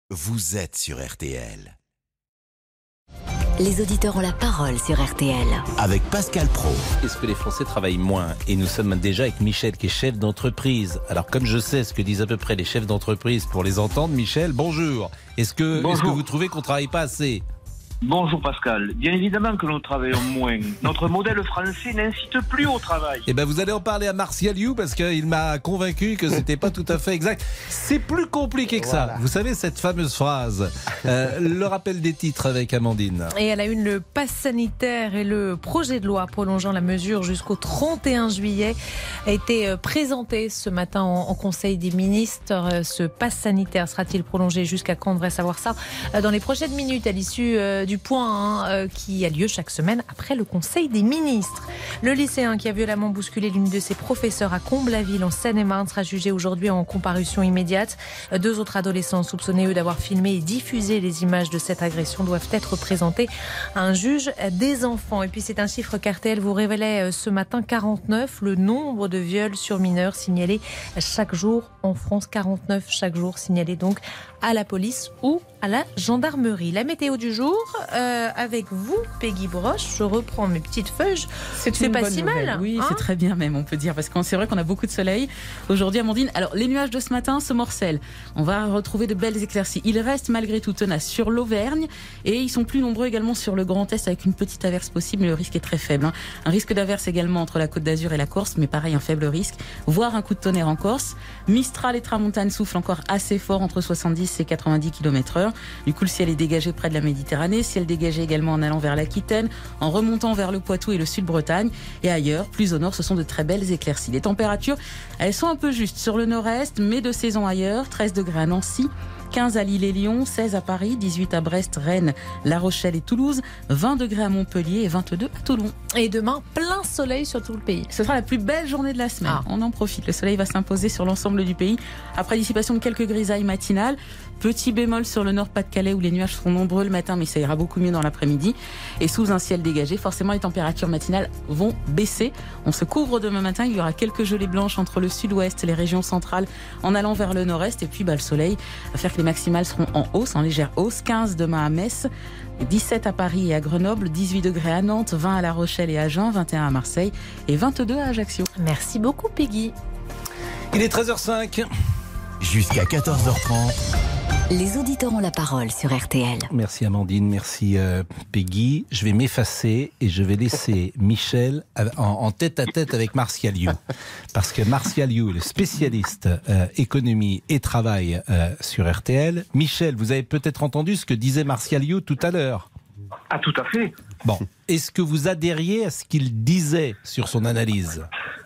Vous êtes sur RTL. Les auditeurs ont la parole sur RTL. Avec Pascal Praud. Est-ce que les Français travaillent moins ? Et nous sommes déjà avec Michel, qui est chef d'entreprise. Alors, comme je sais ce que disent à peu près les chefs d'entreprise pour les entendre, Michel, bonjour. Est-ce que vous trouvez qu'on ne travaille pas assez ? Bonjour Pascal. Bien évidemment que nous travaillons moins. Notre modèle français n'incite plus au travail. Eh bien, vous allez en parler à Martial You parce qu'il m'a convaincu que c'était pas tout à fait exact. C'est plus compliqué que ça. Vous savez, cette fameuse phrase. Le rappel des titres avec Amandine. Et à la une, le pass sanitaire et le projet de loi prolongeant la mesure jusqu'au 31 juillet a été présenté ce matin en Conseil des ministres. Ce pass sanitaire sera-t-il prolongé jusqu'à quand ? On devrait savoir ça dans les prochaines minutes à l'issue du point qui a lieu chaque semaine après le Conseil des ministres. Le lycéen qui a violemment bousculé l'une de ses professeurs à Comble-la-Ville en Seine-et-Marne sera jugé aujourd'hui en comparution immédiate. 2 autres adolescents soupçonnés d'avoir filmé et diffusé les images de cette agression doivent être présentés à un juge des enfants. Et puis c'est un chiffre qu'RTL vous révélait ce matin, 49, le nombre de viols sur mineurs signalés chaque jour en France. 49 chaque jour signalés donc à la police ou à la gendarmerie. La météo du jour avec vous, Peggy Broche. Je reprends mes petites feuilles. C'est pas si mal. Oui, c'est très bien même, on peut dire, parce que c'est vrai qu'on a beaucoup de soleil aujourd'hui, Amandine. Alors, les nuages de ce matin se morcellent. On va retrouver de belles éclaircies. Ils restent malgré tout tenaces sur l'Auvergne et ils sont plus nombreux également sur le Grand Est avec une petite averse possible, mais le risque est très faible. Un risque d'averse également entre la Côte d'Azur et la Corse, mais pareil, un faible risque, voire un coup de tonnerre en Corse. Mistral et tramontane soufflent encore assez fort entre 70 et 90 km/h. Du coup, le ciel est dégagé près de la Méditerranée, ciel dégagé également en allant vers l'Aquitaine, en remontant vers le Poitou et le Sud-Bretagne. Et ailleurs, plus au nord, ce sont de très belles éclaircies. Les températures, elles sont un peu justes sur le nord-est, mais de saison ailleurs. 13 degrés à Nancy, 15 à Lille et Lyon, 16 à Paris, 18 à Brest, Rennes, La Rochelle et Toulouse, 20 degrés à Montpellier et 22 à Toulon. Et demain, plein soleil sur tout le pays. Ce sera la plus belle journée de la semaine. On en profite. Le soleil va s'imposer sur l'ensemble du pays après dissipation de quelques grisailles matinales. Petit bémol sur le Nord-Pas-de-Calais où les nuages seront nombreux le matin, mais ça ira beaucoup mieux dans l'après-midi. Et sous un ciel dégagé, forcément les températures matinales vont baisser. On se couvre demain matin, il y aura quelques gelées blanches entre le sud-ouest et les régions centrales en allant vers le nord-est. Et puis le soleil va faire que les maximales seront en hausse, en légère hausse. 15 demain à Metz, 17 à Paris et à Grenoble, 18 degrés à Nantes, 20 à La Rochelle et à Agen, 21 à Marseille et 22 à Ajaccio. Merci beaucoup Peggy. Il est 13h05. Jusqu'à 14h30. Les auditeurs ont la parole sur RTL. Merci Amandine, merci Peggy. Je vais m'effacer et je vais laisser Michel en tête-à-tête avec Martial You. Parce que Martial You, le spécialiste économie et travail sur RTL. Michel, vous avez peut-être entendu ce que disait Martial You tout à l'heure. Ah, tout à fait. Bon, est-ce que vous adhériez à ce qu'il disait sur son analyse ?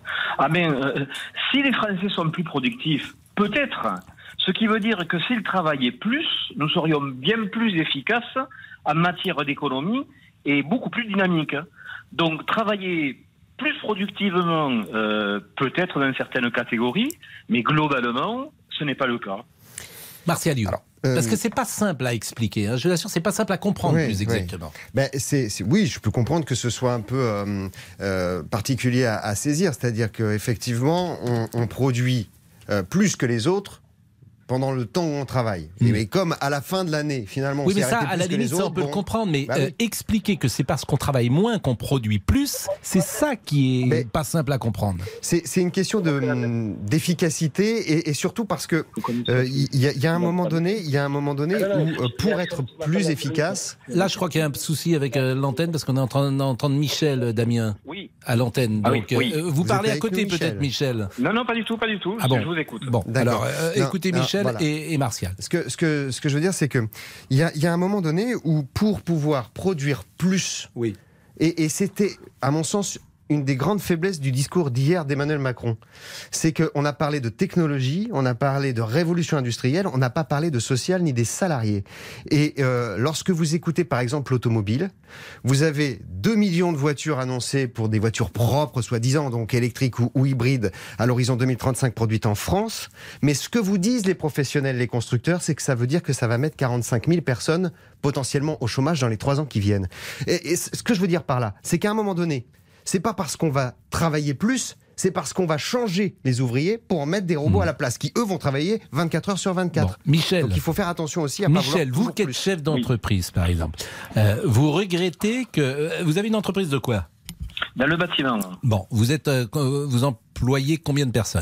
Si les Français sont plus productifs, peut-être. Ce qui veut dire que s'ils travaillaient plus, nous serions bien plus efficaces en matière d'économie et beaucoup plus dynamiques. Donc travailler plus productivement, peut-être dans certaines catégories, mais globalement, ce n'est pas le cas. Martial You. Parce que c'est pas simple à expliquer, hein. Je vous assure, c'est pas simple à comprendre plus exactement. Oui, je peux comprendre que ce soit un peu particulier à saisir, c'est-à-dire qu'effectivement, on produit plus que les autres pendant le temps où on travaille. Mais comme à la fin de l'année, finalement, oui, mais ça, à la limite, ça, on peut le comprendre. Mais expliquer que c'est parce qu'on travaille moins qu'on produit plus, c'est ça qui est pas simple à comprendre. C'est une question d'efficacité et surtout parce que il y a un moment donné où pour être plus efficace. Là, je crois qu'il y a un souci avec l'antenne parce qu'on est en train d'entendre Michel, Damien, à l'antenne. Donc, vous parlez à côté peut-être, Michel. Non, pas du tout. Je vous écoute. Bon, alors écoutez Michel. Voilà. Et Martial. Ce que je veux dire, c'est que il y a un moment donné où pour pouvoir produire plus, et c'était, à mon sens, une des grandes faiblesses du discours d'hier d'Emmanuel Macron. C'est qu'on a parlé de technologie, on a parlé de révolution industrielle, on n'a pas parlé de social ni des salariés. Et lorsque vous écoutez par exemple l'automobile, vous avez 2 millions de voitures annoncées pour des voitures propres, soi-disant, donc électriques ou hybrides, à l'horizon 2035 produites en France. Mais ce que vous disent les professionnels, les constructeurs, c'est que ça veut dire que ça va mettre 45 000 personnes potentiellement au chômage dans les 3 ans qui viennent. Et ce que je veux dire par là, c'est qu'à un moment donné, c'est pas parce qu'on va travailler plus, c'est parce qu'on va changer les ouvriers pour en mettre des robots à la place, qui eux vont travailler 24 heures sur 24. Bon, Michel. Donc il faut faire attention aussi à pas vouloir vous qui êtes chef d'entreprise, par exemple, vous regrettez que... vous avez une entreprise de quoi ? Dans le bâtiment. Bon, vous employez combien de personnes ?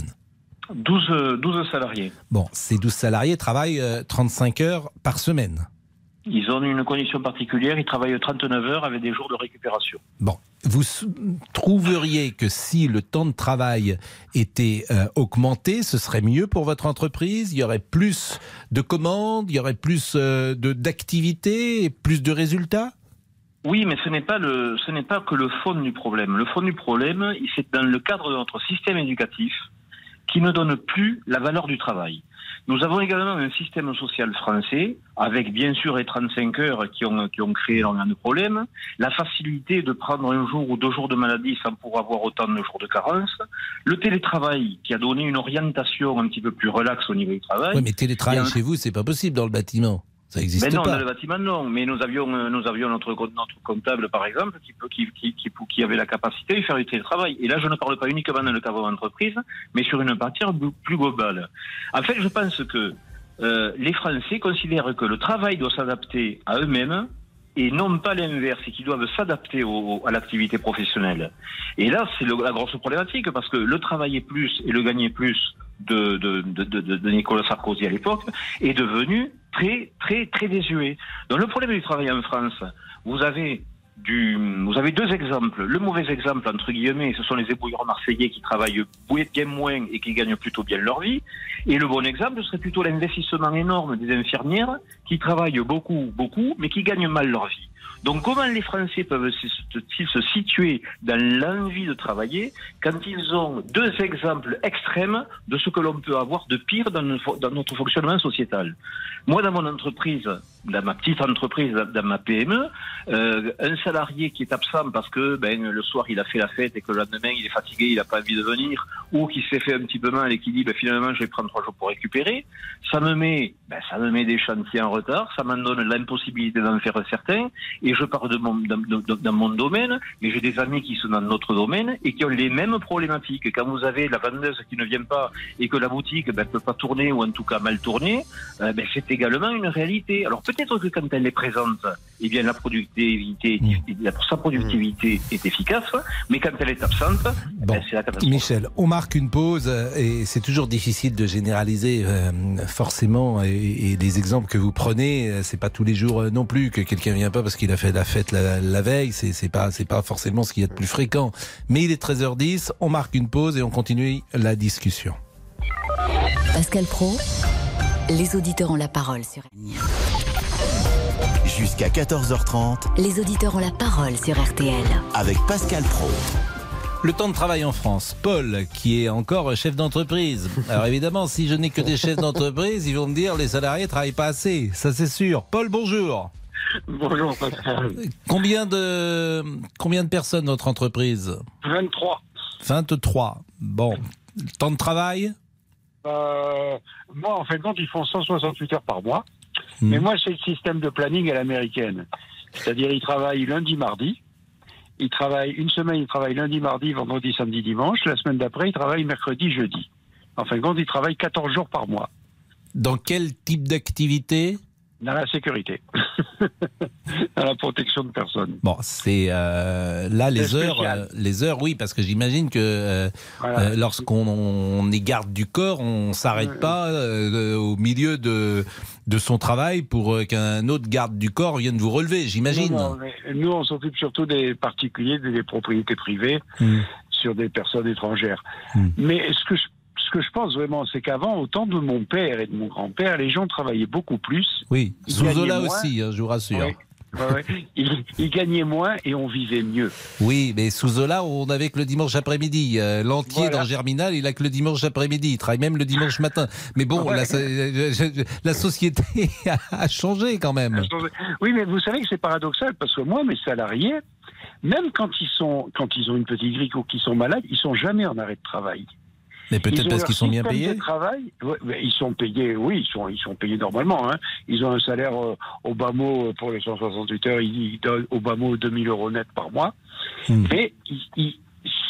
12 salariés. Bon, ces 12 salariés travaillent 35 heures par semaine. Ils ont une condition particulière, ils travaillent 39 heures avec des jours de récupération. Bon, vous trouveriez que si le temps de travail était augmenté, ce serait mieux pour votre entreprise ? Il y aurait plus de commandes, il y aurait plus d'activités, et plus de résultats ? Oui, mais ce n'est pas que le fond du problème. Le fond du problème, c'est dans le cadre de notre système éducatif qui ne donne plus la valeur du travail. Nous avons également un système social français, avec bien sûr les 35 heures qui ont créé énormément de problèmes, la facilité de prendre un jour ou 2 jours de maladie sans pouvoir avoir autant de jours de carence, le télétravail qui a donné une orientation un petit peu plus relaxe au niveau du travail. Oui, mais télétravail chez vous, c'est pas possible dans le bâtiment. Ça n'existe pas. Non, dans le bâtiment, non. Mais nous avions notre comptable, par exemple, qui avait la capacité de faire du télétravail. Et là, je ne parle pas uniquement dans le cadre d'entreprise, mais sur une partie plus globale. En fait, je pense que les Français considèrent que le travail doit s'adapter à eux-mêmes et non pas l'inverse, et qu'ils doivent s'adapter à l'activité professionnelle. Et là, c'est la grosse problématique, parce que le travailler plus et le gagner plus de Nicolas Sarkozy à l'époque est devenu très, très, très désuet. Donc le problème du travail en France, vous avez 2 exemples. Le mauvais exemple, entre guillemets, ce sont les ébouilleurs marseillais qui travaillent bien moins et qui gagnent plutôt bien leur vie. Et le bon exemple serait plutôt l'investissement énorme des infirmières qui travaillent beaucoup, mais qui gagnent mal leur vie. Donc comment les Français peuvent-ils se situer dans l'envie de travailler quand ils ont 2 exemples extrêmes de ce que l'on peut avoir de pire dans notre fonctionnement sociétal ? Moi, dans mon entreprise, dans ma petite entreprise, dans ma PME, un salarié qui est absent parce que le soir il a fait la fête et que le lendemain il est fatigué, il n'a pas envie de venir, ou qui s'est fait un petit peu mal et qui dit finalement je vais prendre 3 jours pour récupérer, ça me met des chantiers en retard, ça m'en donne l'impossibilité d'en faire certains, et je pars dans mon domaine, mais j'ai des amis qui sont dans notre domaine et qui ont les mêmes problématiques. Quand vous avez la vendeuse qui ne vient pas et que la boutique ne peut pas tourner, ou en tout cas mal tourner, c'est également une réalité. Alors peut-être que quand elle est présente, eh bien sa productivité est efficace, mais quand elle est absente, c'est la catastrophe. Michel, on marque une pause et c'est toujours difficile de généraliser forcément, et les exemples que vous prenez, c'est pas tous les jours non plus que quelqu'un vient pas parce qu'il a fait la fête la veille, c'est pas forcément ce qu'il y a de plus fréquent. Mais il est 13h10, on marque une pause et on continue la discussion. Pascal Praud, les auditeurs ont la parole sur RTL. Jusqu'à 14h30, Les auditeurs ont la parole sur RTL. avec Pascal Praud. Le temps de travail en France. Paul, qui est encore chef d'entreprise. Alors évidemment, si je n'ai que des chefs d'entreprise, ils vont me dire les salariés ne travaillent pas assez. Ça, c'est sûr. Paul, bonjour. Bonjour Pascal. Combien de personnes notre entreprise ? 23. 23. Bon. Le temps de travail ? Moi, en fait, ils font 168 heures par mois. Mais moi, c'est le système de planning à l'américaine. C'est-à-dire, ils travaillent lundi, mardi. Une semaine, ils travaillent lundi, mardi, vendredi, samedi, dimanche. La semaine d'après, ils travaillent mercredi, jeudi. En fin de compte, ils travaillent 14 jours par mois. Dans quel type d'activité ? Dans la sécurité. Dans la protection de personnes. Bon, c'est là les heures, oui, parce que j'imagine que lorsqu'on est garde du corps, on s'arrête pas au milieu de son travail pour qu'un autre garde du corps vienne vous relever, j'imagine. Non, mais nous, on s'occupe surtout des particuliers, des propriétés privées, sur des personnes étrangères. Mais ce que je pense vraiment, c'est qu'avant, au temps de mon père et de mon grand-père, les gens travaillaient beaucoup plus. Oui, sous Zola aussi, je vous rassure. Oui. Ils gagnaient moins et on vivait mieux. Oui, mais sous Zola, on n'avait que le dimanche après-midi. L'entier dans Germinal, il a que le dimanche après-midi. Il travaille même le dimanche matin. Mais bon, la société a changé quand même. Oui, mais vous savez que c'est paradoxal parce que moi, mes salariés, même quand ils ont une petite grippe ou qu'ils sont malades, ils sont jamais en arrêt de travail. Mais peut-être parce qu'ils sont bien payés. Ils sont payés, oui, ils sont payés normalement. Ils ont un salaire au bas mot pour les 168 heures, ils donnent au bas mot 2000 € net par mois. Mais si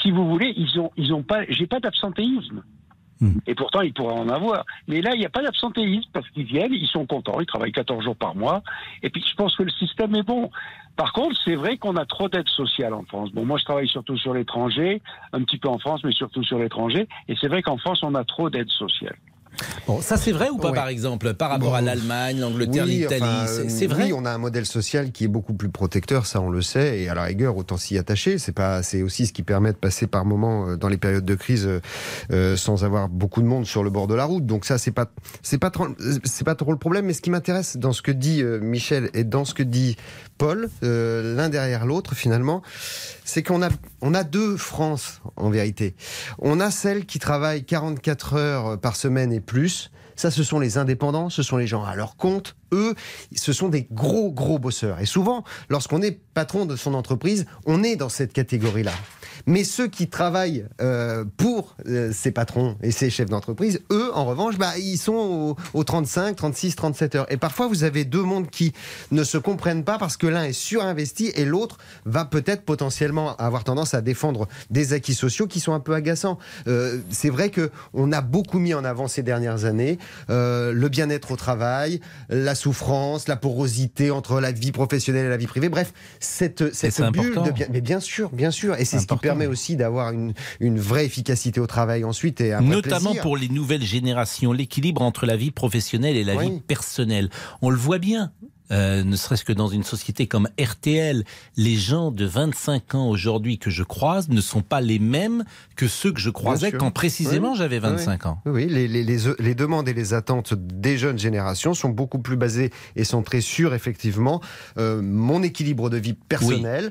si vous voulez, j'ai pas d'absentéisme. Et pourtant, ils pourraient en avoir. Mais là, il n'y a pas d'absentéisme parce qu'ils viennent, ils sont contents, ils travaillent 14 jours par mois. Et puis, je pense que le système est bon. Par contre, c'est vrai qu'on a trop d'aides sociales en France. Bon, moi, je travaille surtout sur l'étranger, un petit peu en France, mais surtout sur l'étranger. Et c'est vrai qu'en France, on a trop d'aides sociales. Bon, ça c'est vrai ou pas, par exemple, par rapport à l'Allemagne, l'Angleterre, l'Italie, c'est vrai. Oui, on a un modèle social qui est beaucoup plus protecteur, ça on le sait, et à la rigueur, autant s'y attacher. C'est aussi ce qui permet de passer par moments dans les périodes de crise sans avoir beaucoup de monde sur le bord de la route. Donc ça, c'est pas trop le problème. Mais ce qui m'intéresse dans ce que dit Michel et dans ce que dit Paul, l'un derrière l'autre finalement, c'est qu'on a deux France en vérité. On a celle qui travaille 44 heures par semaine et plus. Ça, ce sont les indépendants, ce sont les gens à leur compte. Eux, ce sont des gros bosseurs. Et souvent, lorsqu'on est patron de son entreprise, on est dans cette catégorie-là. Mais ceux qui travaillent pour ces patrons et ces chefs d'entreprise, eux, en revanche, ils sont aux 35, 36, 37 heures. Et parfois, vous avez deux mondes qui ne se comprennent pas parce que l'un est surinvesti et l'autre va peut-être potentiellement avoir tendance à défendre des acquis sociaux qui sont un peu agaçants. C'est vrai qu'on a beaucoup mis en avant ces dernières années le bien-être au travail, la souffrance, la porosité entre la vie professionnelle et la vie privée. Bref, cette bulle de bien... Mais bien sûr. Et c'est ce qui permet aussi d'avoir une vraie efficacité au travail ensuite et un vrai notamment plaisir. Pour les nouvelles générations, l'équilibre entre la vie professionnelle et la vie personnelle. On le voit bien. Ne serait-ce que dans une société comme RTL, les gens de 25 ans aujourd'hui que je croise ne sont pas les mêmes que ceux que je croisais quand précisément j'avais 25 ans. Oui, les demandes et les attentes des jeunes générations sont beaucoup plus basées et centrées sur, effectivement, mon équilibre de vie personnelle.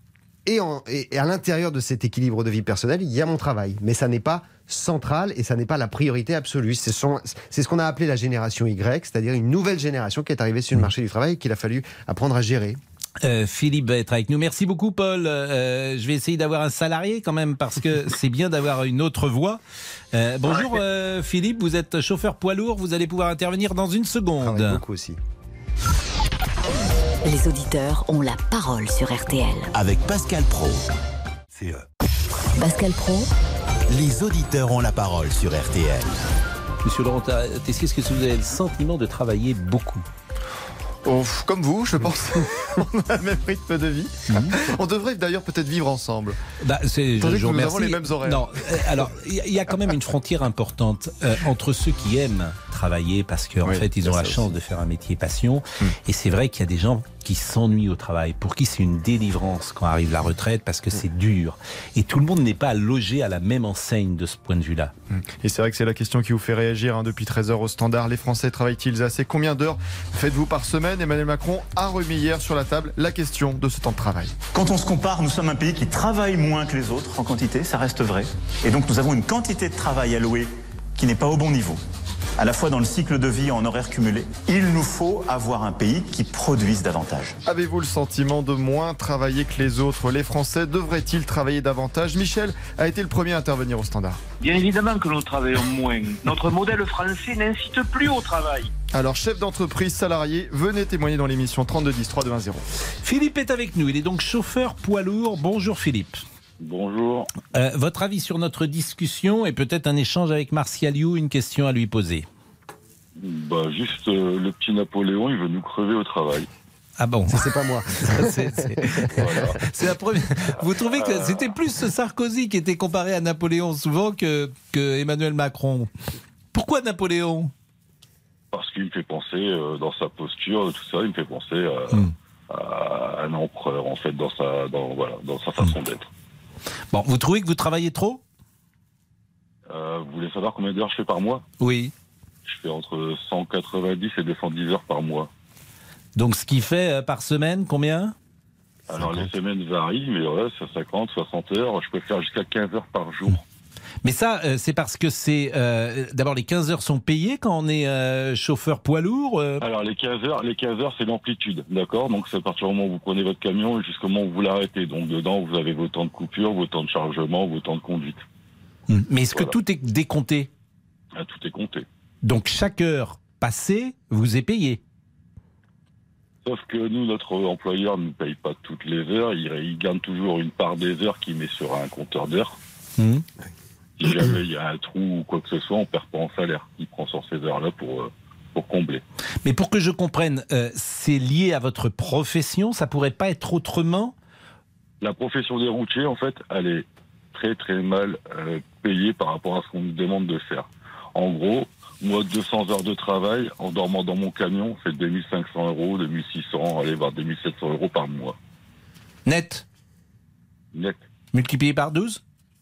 Et à l'intérieur de cet équilibre de vie personnelle, il y a mon travail. Mais ça n'est pas central et ça n'est pas la priorité absolue. C'est ce qu'on a appelé la génération Y, c'est-à-dire une nouvelle génération qui est arrivée sur le marché du travail et qu'il a fallu apprendre à gérer. Philippe va être avec nous. Merci beaucoup, Paul. Je vais essayer d'avoir un salarié quand même parce que c'est bien d'avoir une autre voix. Bonjour Philippe, vous êtes chauffeur poids lourd, vous allez pouvoir intervenir dans une seconde. Beaucoup aussi. Les auditeurs ont la parole sur RTL. Avec Pascal Praud. Pascal Praud. Les auditeurs ont la parole sur RTL. Monsieur Laurent Tessier, est-ce que vous avez le sentiment de travailler beaucoup ? Comme vous, je pense. On a le même rythme de vie. On devrait d'ailleurs peut-être vivre ensemble. Je vous nous avons les mêmes horaires. Non, alors il y a quand même une frontière importante entre ceux qui aiment travailler parce qu'en fait ils ont la chance de faire un métier passion. Et c'est vrai qu'il y a des gens qui s'ennuient au travail, pour qui c'est une délivrance quand arrive la retraite parce que c'est dur. Et tout le monde n'est pas logé à la même enseigne de ce point de vue-là. Et c'est vrai que c'est la question qui vous fait réagir depuis 13 heures au Standard. Les Français travaillent-ils assez ? Combien d'heures faites-vous par semaine ? Emmanuel Macron a remis hier sur la table la question de ce temps de travail. Quand on se compare, nous sommes un pays qui travaille moins que les autres en quantité, ça reste vrai. Et donc nous avons une quantité de travail allouée qui n'est pas au bon niveau. À la fois dans le cycle de vie et en horaire cumulé, il nous faut avoir un pays qui produise davantage. Avez-vous le sentiment de moins travailler que les autres ? Les Français devraient-ils travailler davantage ? Michel a été le premier à intervenir au Standard. Bien évidemment que nous travaillons moins. Notre modèle français n'incite plus au travail. Alors, chef d'entreprise, salarié, venez témoigner dans l'émission 3210 3210. Philippe est avec nous, il est donc chauffeur poids lourd. Bonjour Philippe. Bonjour. Votre avis sur notre discussion et peut-être un échange avec Martial You, une question à lui poser. Juste le petit Napoléon, il veut nous crever au travail. Ah bon ? Ça, c'est pas moi. Voilà. C'est la première. Vous trouvez que c'était plus Sarkozy qui était comparé à Napoléon souvent que Emmanuel Macron ? Pourquoi Napoléon ? Parce qu'il me fait penser, dans sa posture, tout ça, il me fait penser à un empereur, en fait, dans sa façon d'être. Bon, vous trouvez que vous travaillez trop ? Vous voulez savoir combien d'heures je fais par mois ? Oui. Je fais entre 190 et 210 heures par mois. Donc ce qui fait par semaine, combien ? Alors 50. Les semaines varient, mais c'est 50, 60 heures. Je peux faire jusqu'à 15 heures par jour. Mais ça, c'est parce que c'est... d'abord, les 15 heures sont payées quand on est chauffeur poids lourd Alors, les 15 heures, c'est l'amplitude, d'accord ? Donc, c'est à partir du moment où vous prenez votre camion et jusqu'au moment où vous l'arrêtez. Donc, dedans, vous avez vos temps de coupure, vos temps de chargement, vos temps de conduite. Mais est-ce que tout est décompté ? Tout est compté. Donc, chaque heure passée vous est payée ? Sauf que nous, notre employeur ne nous paye pas toutes les heures. Il garde toujours une part des heures qu'il met sur un compteur d'heures. Si jamais il y a un trou ou quoi que ce soit, on perd pas en salaire. Il prend sur ces heures-là pour combler. Mais pour que je comprenne, c'est lié à votre profession? Ça pourrait pas être autrement? La profession des routiers, en fait, elle est très très mal payée par rapport à ce qu'on nous demande de faire. En gros, moi, 200 heures de travail, en dormant dans mon camion, c'est 2500 €, 2600, allez voir 2700 € par mois. Net? Net. Multiplié par 12?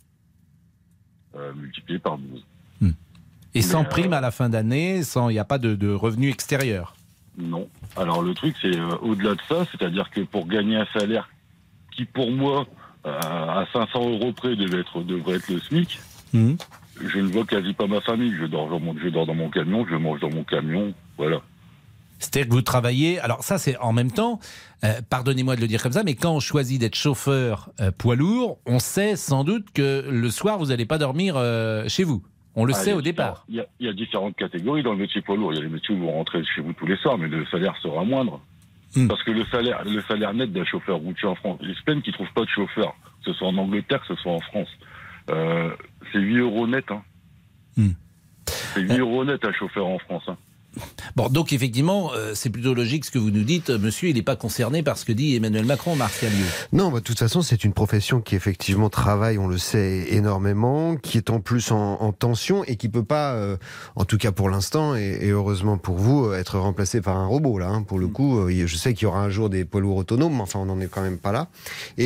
Multiplié par 12. Et sans prime à la fin d'année, il n'y a pas de revenus extérieurs? Non. Alors le truc, c'est au-delà de ça, c'est-à-dire que pour gagner un salaire qui, pour moi, à 500 € près, devrait être le SMIC, je ne vois quasi pas ma famille. Je dors dans mon camion, je mange dans mon camion, voilà. C'est-à-dire que vous travaillez... Alors ça, c'est en même temps, pardonnez-moi de le dire comme ça, mais quand on choisit d'être chauffeur poids lourd, on sait sans doute que le soir, vous n'allez pas dormir chez vous. On le sait au départ. Il y a différentes catégories dans le métier poids lourd. Il y a les métiers où vous rentrez chez vous tous les soirs, mais le salaire sera moindre. Parce que le salaire net d'un chauffeur routier en France, il se peine qu'ils ne trouvent pas de chauffeur, que ce soit en Angleterre, que ce soit en France. C'est 8 € net. C'est 8 € net un chauffeur en France. Bon, donc effectivement, c'est plutôt logique ce que vous nous dites. Monsieur, il n'est pas concerné par ce que dit Emmanuel Macron, Martial Liu. Non, de toute façon, c'est une profession qui effectivement travaille, on le sait, énormément, qui est en plus en tension et qui peut pas, en tout cas pour l'instant, et heureusement pour vous, être remplacé par un robot. Là, pour le coup, je sais qu'il y aura un jour des poids lourds autonomes, mais enfin, on n'en est quand même pas là.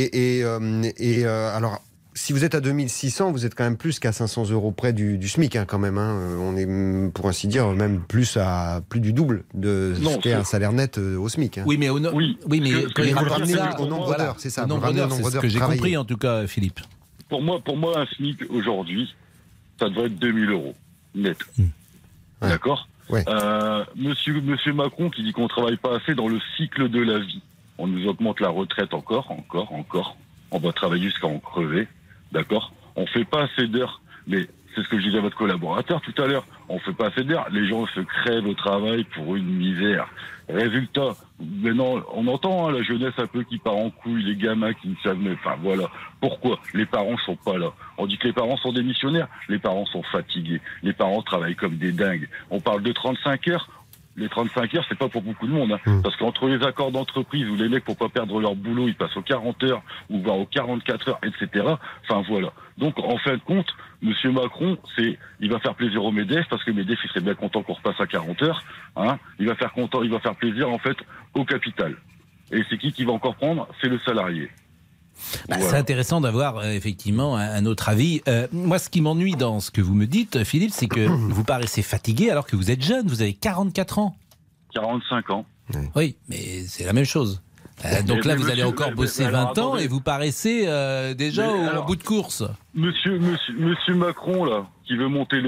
Alors... Si vous êtes à 2600, vous êtes quand même plus qu'à 500 € près du SMIC, quand même. On est, pour ainsi dire, même plus du double de ce qu'est un salaire net au SMIC. Oui, mais quand il rapporte ça au nombre d'heures, c'est ça. Au nombre d'heures, c'est ce que j'ai compris, en tout cas, Philippe. Pour moi, un SMIC aujourd'hui, ça devrait être 2000 € net. Ouais. D'accord. Ouais. Monsieur Macron qui dit qu'on travaille pas assez dans le cycle de la vie. On nous augmente la retraite encore. On va travailler jusqu'à en crever. D'accord. On fait pas assez d'heures, mais c'est ce que je disais à votre collaborateur tout à l'heure. On fait pas assez d'heures. Les gens se crèvent au travail pour une misère. Résultat, maintenant, on entend la jeunesse un peu qui part en couille, les gamins qui ne savent même. Enfin voilà. Pourquoi les parents sont pas là? On dit que les parents sont démissionnaires. Les parents sont fatigués. Les parents travaillent comme des dingues. On parle de 35 heures. Les 35 heures, c'est pas pour beaucoup de monde, parce qu'entre les accords d'entreprise où les mecs, pour pas perdre leur boulot, ils passent aux 40 heures ou voire aux 44 heures, etc. Enfin voilà. Donc en fin de compte, Monsieur Macron, il va faire plaisir aux MEDEF, parce que MEDEF, il serait bien content qu'on repasse à 40 heures. Il va faire plaisir en fait au capital. Et c'est qui va encore prendre? C'est le salarié. Voilà. C'est intéressant d'avoir effectivement un autre avis. Moi, ce qui m'ennuie dans ce que vous me dites, Philippe, c'est que vous paraissez fatigué alors que vous êtes jeune, vous avez 44 ans. 45 ans. Oui, mais c'est la même chose. Donc là, vous allez encore bosser 20 ans et vous paraissez déjà au bout de course. Monsieur Macron, là, qui veut monter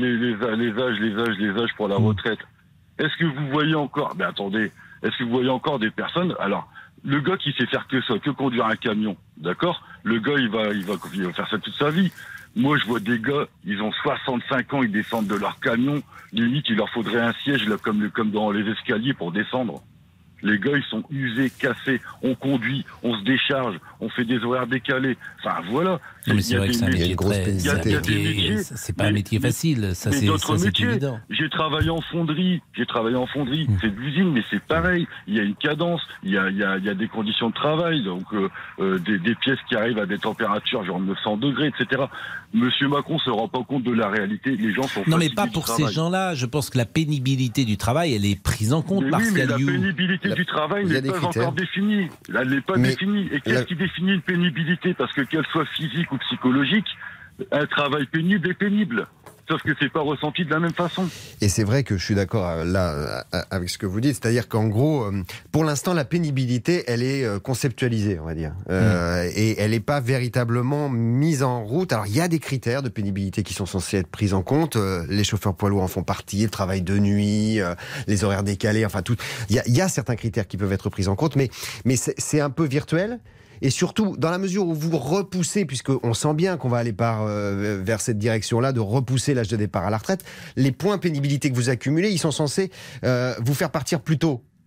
les âges pour la retraite, est-ce que vous voyez encore... Mais attendez, est-ce que vous voyez encore des personnes... Alors, le gars qui sait faire que ça, que conduire un camion, d'accord? Le gars, il va faire ça toute sa vie. Moi, je vois des gars, ils ont 65 ans, ils descendent de leur camion. Limite, il leur faudrait un siège, là, comme dans les escaliers pour descendre. Les gars, ils sont usés, cassés. On conduit, on se décharge, on fait des horaires décalés. Enfin, voilà. Non, mais c'est vrai que c'est un métier très... C'est pas un métier facile, ça c'est évident. J'ai travaillé en fonderie. C'est de l'usine, mais c'est pareil. Il y a une cadence, il y a des conditions de travail, donc des pièces qui arrivent à des températures genre 900 degrés, etc. Monsieur Macron se rend pas compte de la réalité. Les gens sont fatigués. Non, mais pas pour ces gens-là. Je pense que la pénibilité du travail, elle est prise en compte, Martial Liu. La pénibilité du travail n'est pas encore définie. Elle n'est pas définie. Et qu'est-ce qui définit une pénibilité? Parce que qu'elle soit physique ou psychologique, un travail pénible est pénible. Sauf que c'est pas ressenti de la même façon. Et c'est vrai que je suis d'accord là avec ce que vous dites, c'est-à-dire qu'en gros, pour l'instant, la pénibilité, elle est conceptualisée, on va dire, et elle n'est pas véritablement mise en route. Alors, il y a des critères de pénibilité qui sont censés être pris en compte. Les chauffeurs poids lourds en font partie, le travail de nuit, les horaires décalés, enfin tout. Il y a certains critères qui peuvent être pris en compte, mais c'est un peu virtuel. Et surtout, dans la mesure où vous repoussez, puisqu'on sent bien qu'on va aller vers cette direction-là, de repousser l'âge de départ à la retraite, les points pénibilité que vous accumulez, ils sont censés vous faire partir plus tôt.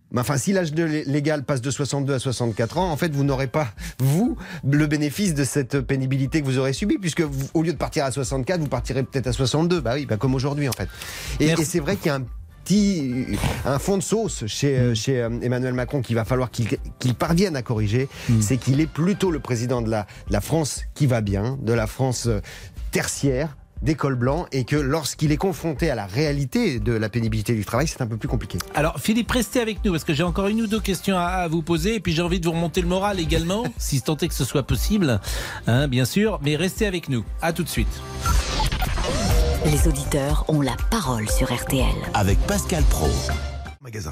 Enfin, si l'âge légal passe de 62 à 64 ans, en fait, vous n'aurez pas, vous, le bénéfice de cette pénibilité que vous aurez subie, puisque au lieu de partir à 64, vous partirez peut-être à 62. Bah oui, comme aujourd'hui, en fait. Et c'est vrai qu'il y a un fond de sauce chez Emmanuel Macron qu'il va falloir qu'il parvienne à corriger, c'est qu'il est plutôt le président de la France qui va bien, de la France tertiaire, d'école blanc, et que lorsqu'il est confronté à la réalité de la pénibilité du travail, c'est un peu plus compliqué. Alors Philippe, restez avec nous parce que j'ai encore une ou deux questions à vous poser et puis j'ai envie de vous remonter le moral également, si tant est que ce soit possible, hein, bien sûr, mais restez avec nous. À tout de suite. Les auditeurs ont la parole sur RTL. Avec Pascal Praud. Magasin.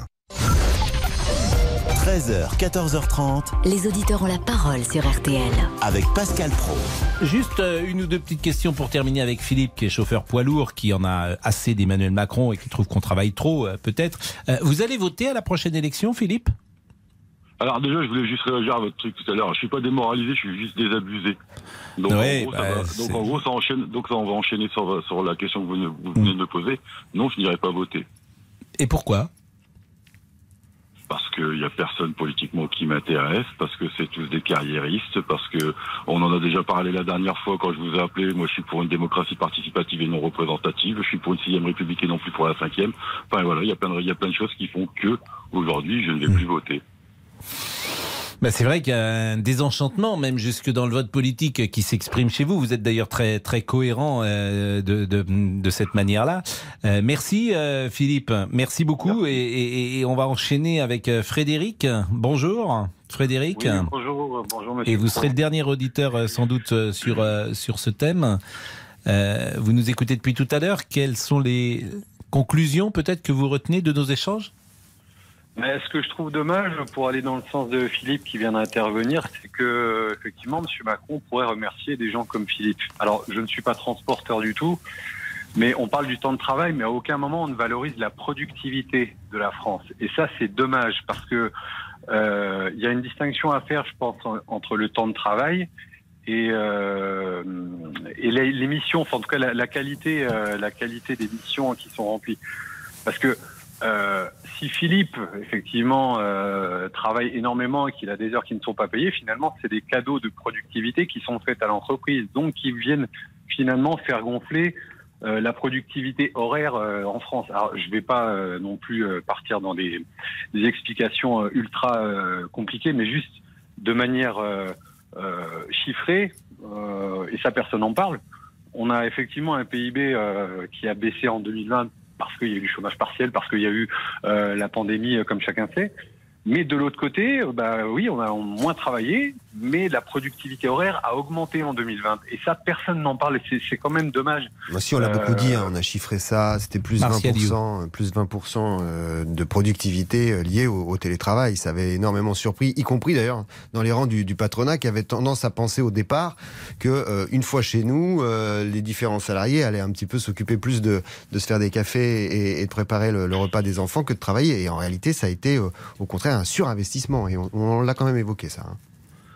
13h, 14h30. Les auditeurs ont la parole sur RTL. Avec Pascal Praud. Juste une ou deux petites questions pour terminer avec Philippe, qui est chauffeur poids lourd, qui en a assez d'Emmanuel Macron et qui trouve qu'on travaille trop, peut-être. Vous allez voter à la prochaine élection, Philippe ? Alors déjà, je voulais juste réagir à votre truc tout à l'heure. Je suis pas démoralisé, je suis juste désabusé. Donc, ouais, en gros, ça enchaîne. Donc ça, on va enchaîner sur la question que vous venez de me poser. Non, je n'irai pas voter. Et pourquoi ? Parce qu'il n'y a personne politiquement qui m'intéresse, parce que c'est tous des carriéristes, parce que on en a déjà parlé la dernière fois quand je vous ai appelé. Moi, je suis pour une démocratie participative et non représentative. Je suis pour une 6e République et non plus pour la 5e. Enfin voilà, il y a plein de choses qui font que aujourd'hui, je ne vais plus voter. Bah c'est vrai qu'il y a un désenchantement, même jusque dans le vote politique, qui s'exprime chez vous. Vous êtes d'ailleurs très, très cohérent de cette manière-là. Merci Philippe, merci beaucoup. Et on va enchaîner avec Frédéric. Bonjour Frédéric. Oui, bonjour monsieur. Et vous serez le dernier auditeur sans doute sur ce thème. Vous nous écoutez depuis tout à l'heure. Quelles sont les conclusions peut-être que vous retenez de nos échanges ? Mais ce que je trouve dommage, pour aller dans le sens de Philippe qui vient d'intervenir, c'est que effectivement, M. Macron pourrait remercier des gens comme Philippe. Alors, je ne suis pas transporteur du tout, mais on parle du temps de travail, mais à aucun moment on ne valorise la productivité de la France. Et ça, c'est dommage, parce que il y a une distinction à faire, je pense, entre le temps de travail et les missions, enfin, en tout cas la qualité des missions qui sont remplies. Parce que si Philippe, effectivement, travaille énormément et qu'il a des heures qui ne sont pas payées, finalement, c'est des cadeaux de productivité qui sont faits à l'entreprise, donc qui viennent finalement faire gonfler la productivité horaire en France. Alors, je ne vais pas non plus partir dans des explications ultra compliquées, mais juste de manière chiffrée, et ça, personne n'en parle. On a effectivement un PIB qui a baissé en 2020 parce qu'il y a eu du chômage partiel, parce qu'il y a eu la pandémie, comme chacun sait. Mais de l'autre côté, oui, on a moins travaillé, mais la productivité horaire a augmenté en 2020. Et ça, personne n'en parle, et c'est quand même dommage. Moi, si, on l'a beaucoup dit, on a chiffré ça, c'était plus 20% de productivité liée au télétravail. Ça avait énormément surpris, y compris d'ailleurs dans les rangs du patronat, qui avait tendance à penser au départ que une fois chez nous, les différents salariés allaient un petit peu s'occuper plus de se faire des cafés et de préparer le repas des enfants que de travailler. Et en réalité, ça a été au contraire un surinvestissement, et on l'a quand même évoqué ça. Frédéric ?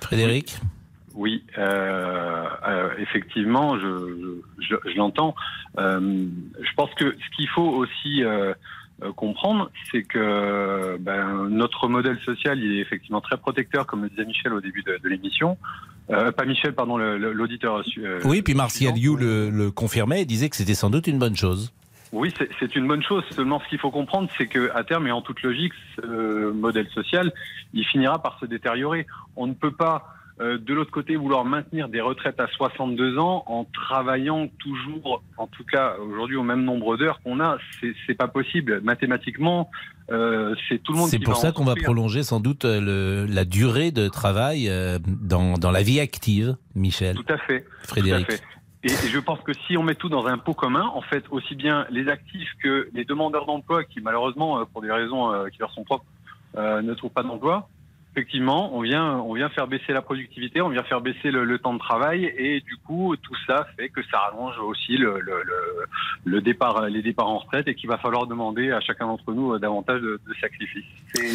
Oui, effectivement, je l'entends. Je pense que ce qu'il faut aussi comprendre, c'est que notre modèle social, il est effectivement très protecteur, comme le disait Michel au début de l'émission. Pas Michel, pardon, l'auditeur. Oui, puis Martial You le confirmait et disait que c'était sans doute une bonne chose. Oui, c'est une bonne chose. Seulement, ce qu'il faut comprendre, c'est qu'à terme, et en toute logique, ce modèle social, il finira par se détériorer. On ne peut pas, de l'autre côté, vouloir maintenir des retraites à 62 ans en travaillant toujours, en tout cas aujourd'hui, au même nombre d'heures qu'on a. C'est pas possible. Mathématiquement, c'est tout le monde qui va en souffrir. C'est pour ça qu'on va prolonger sans doute la durée de travail dans la vie active, Michel. Tout à fait. Frédéric. Tout à fait. Et je pense que si on met tout dans un pot commun, en fait, aussi bien les actifs que les demandeurs d'emploi qui, malheureusement, pour des raisons qui leur sont propres, ne trouvent pas d'emploi, effectivement, on vient faire baisser la productivité, on vient faire baisser le temps de travail, et du coup, tout ça fait que ça rallonge aussi les départs en retraite, et qu'il va falloir demander à chacun d'entre nous davantage de sacrifices.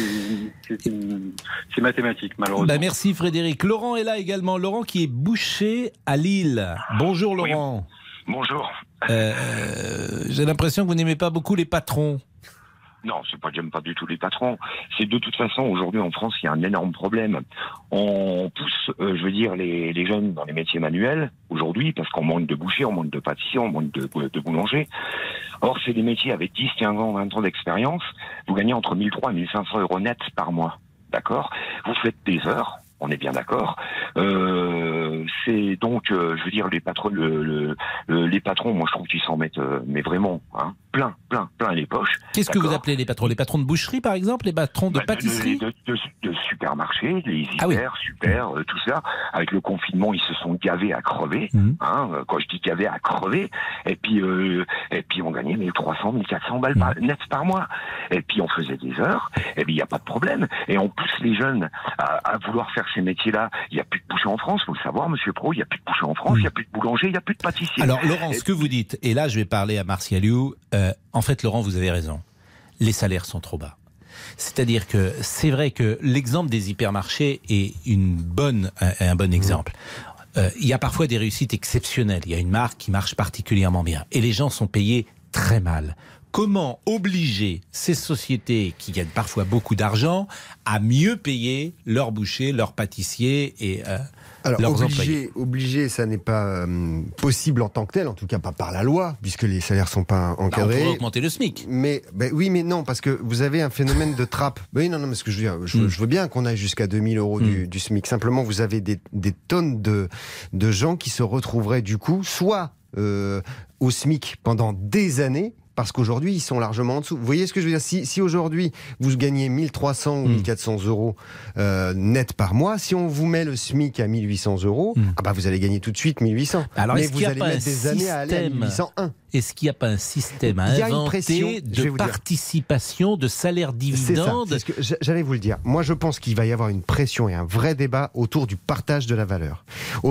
C'est mathématique, malheureusement. Merci Frédéric. Laurent est là également. Laurent qui est boucher à Lille. Bonjour Laurent. Oui. Bonjour. J'ai l'impression que vous n'aimez pas beaucoup les patrons. Non, c'est pas que j'aime pas du tout les patrons. C'est de toute façon, aujourd'hui en France, il y a un énorme problème. On pousse, les jeunes dans les métiers manuels, aujourd'hui, parce qu'on manque de bouchers, on manque de pâtissiers, on manque de boulangers. Or, c'est des métiers avec 10, 15 ans, 20 ans d'expérience. Vous gagnez entre 1 300 et 1 500 euros net par mois. D'accord ? Vous faites des heures. On est bien d'accord. C'est donc, les patrons, les patrons, moi je trouve qu'ils s'en mettent, mais vraiment, plein les poches. Qu'est-ce que vous appelez les patrons ? Les patrons de boucherie, par exemple ? Les patrons de pâtisserie ? De supermarchés, les hyper, super, tout ça. Avec le confinement, ils se sont gavés à crever. Quand je dis gavés à crever, et puis on gagnait 1 300, 1 400 balles net par mois. Et puis on faisait des heures, et puis il n'y a pas de problème. Et on pousse les jeunes à vouloir faire ces métiers-là. Il n'y a plus de bouchers en France, faut le savoir, monsieur Pro, il n'y a plus de bouchers en France, il n'y a plus de boulanger, il n'y a plus de pâtissier. Alors Laurent, ce que vous dites, et là je vais parler à Martial You, en fait Laurent, vous avez raison, les salaires sont trop bas. C'est-à-dire que c'est vrai que l'exemple des hypermarchés est un bon exemple. Il y a parfois des réussites exceptionnelles, il y a une marque qui marche particulièrement bien, et les gens sont payés très mal. Comment obliger ces sociétés qui gagnent parfois beaucoup d'argent à mieux payer leurs bouchers, leurs pâtissiers et leurs employés ? Obliger, ça n'est pas possible en tant que tel, en tout cas pas par la loi, puisque les salaires ne sont pas encadrés. On pourrait augmenter le SMIC. Oui, mais non, parce que vous avez un phénomène de trappe. Oui, non, mais ce que je veux dire, je veux bien qu'on aille jusqu'à 2 000 euros du SMIC. Simplement, vous avez des tonnes de gens qui se retrouveraient du coup, soit au SMIC pendant des années, parce qu'aujourd'hui, ils sont largement en dessous. Vous voyez ce que je veux dire ? Si aujourd'hui, vous gagnez 1 300 ou 1 400 euros net par mois, si on vous met le SMIC à 1 800 euros, vous allez gagner tout de suite 1 800. Alors, mais vous allez mettre des années à aller à 1 801. Est-ce qu'il n'y a pas un système à inventer de participation, de salaire dividende ? C'est ça, j'allais vous le dire. Moi, je pense qu'il va y avoir une pression et un vrai débat autour du partage de la valeur.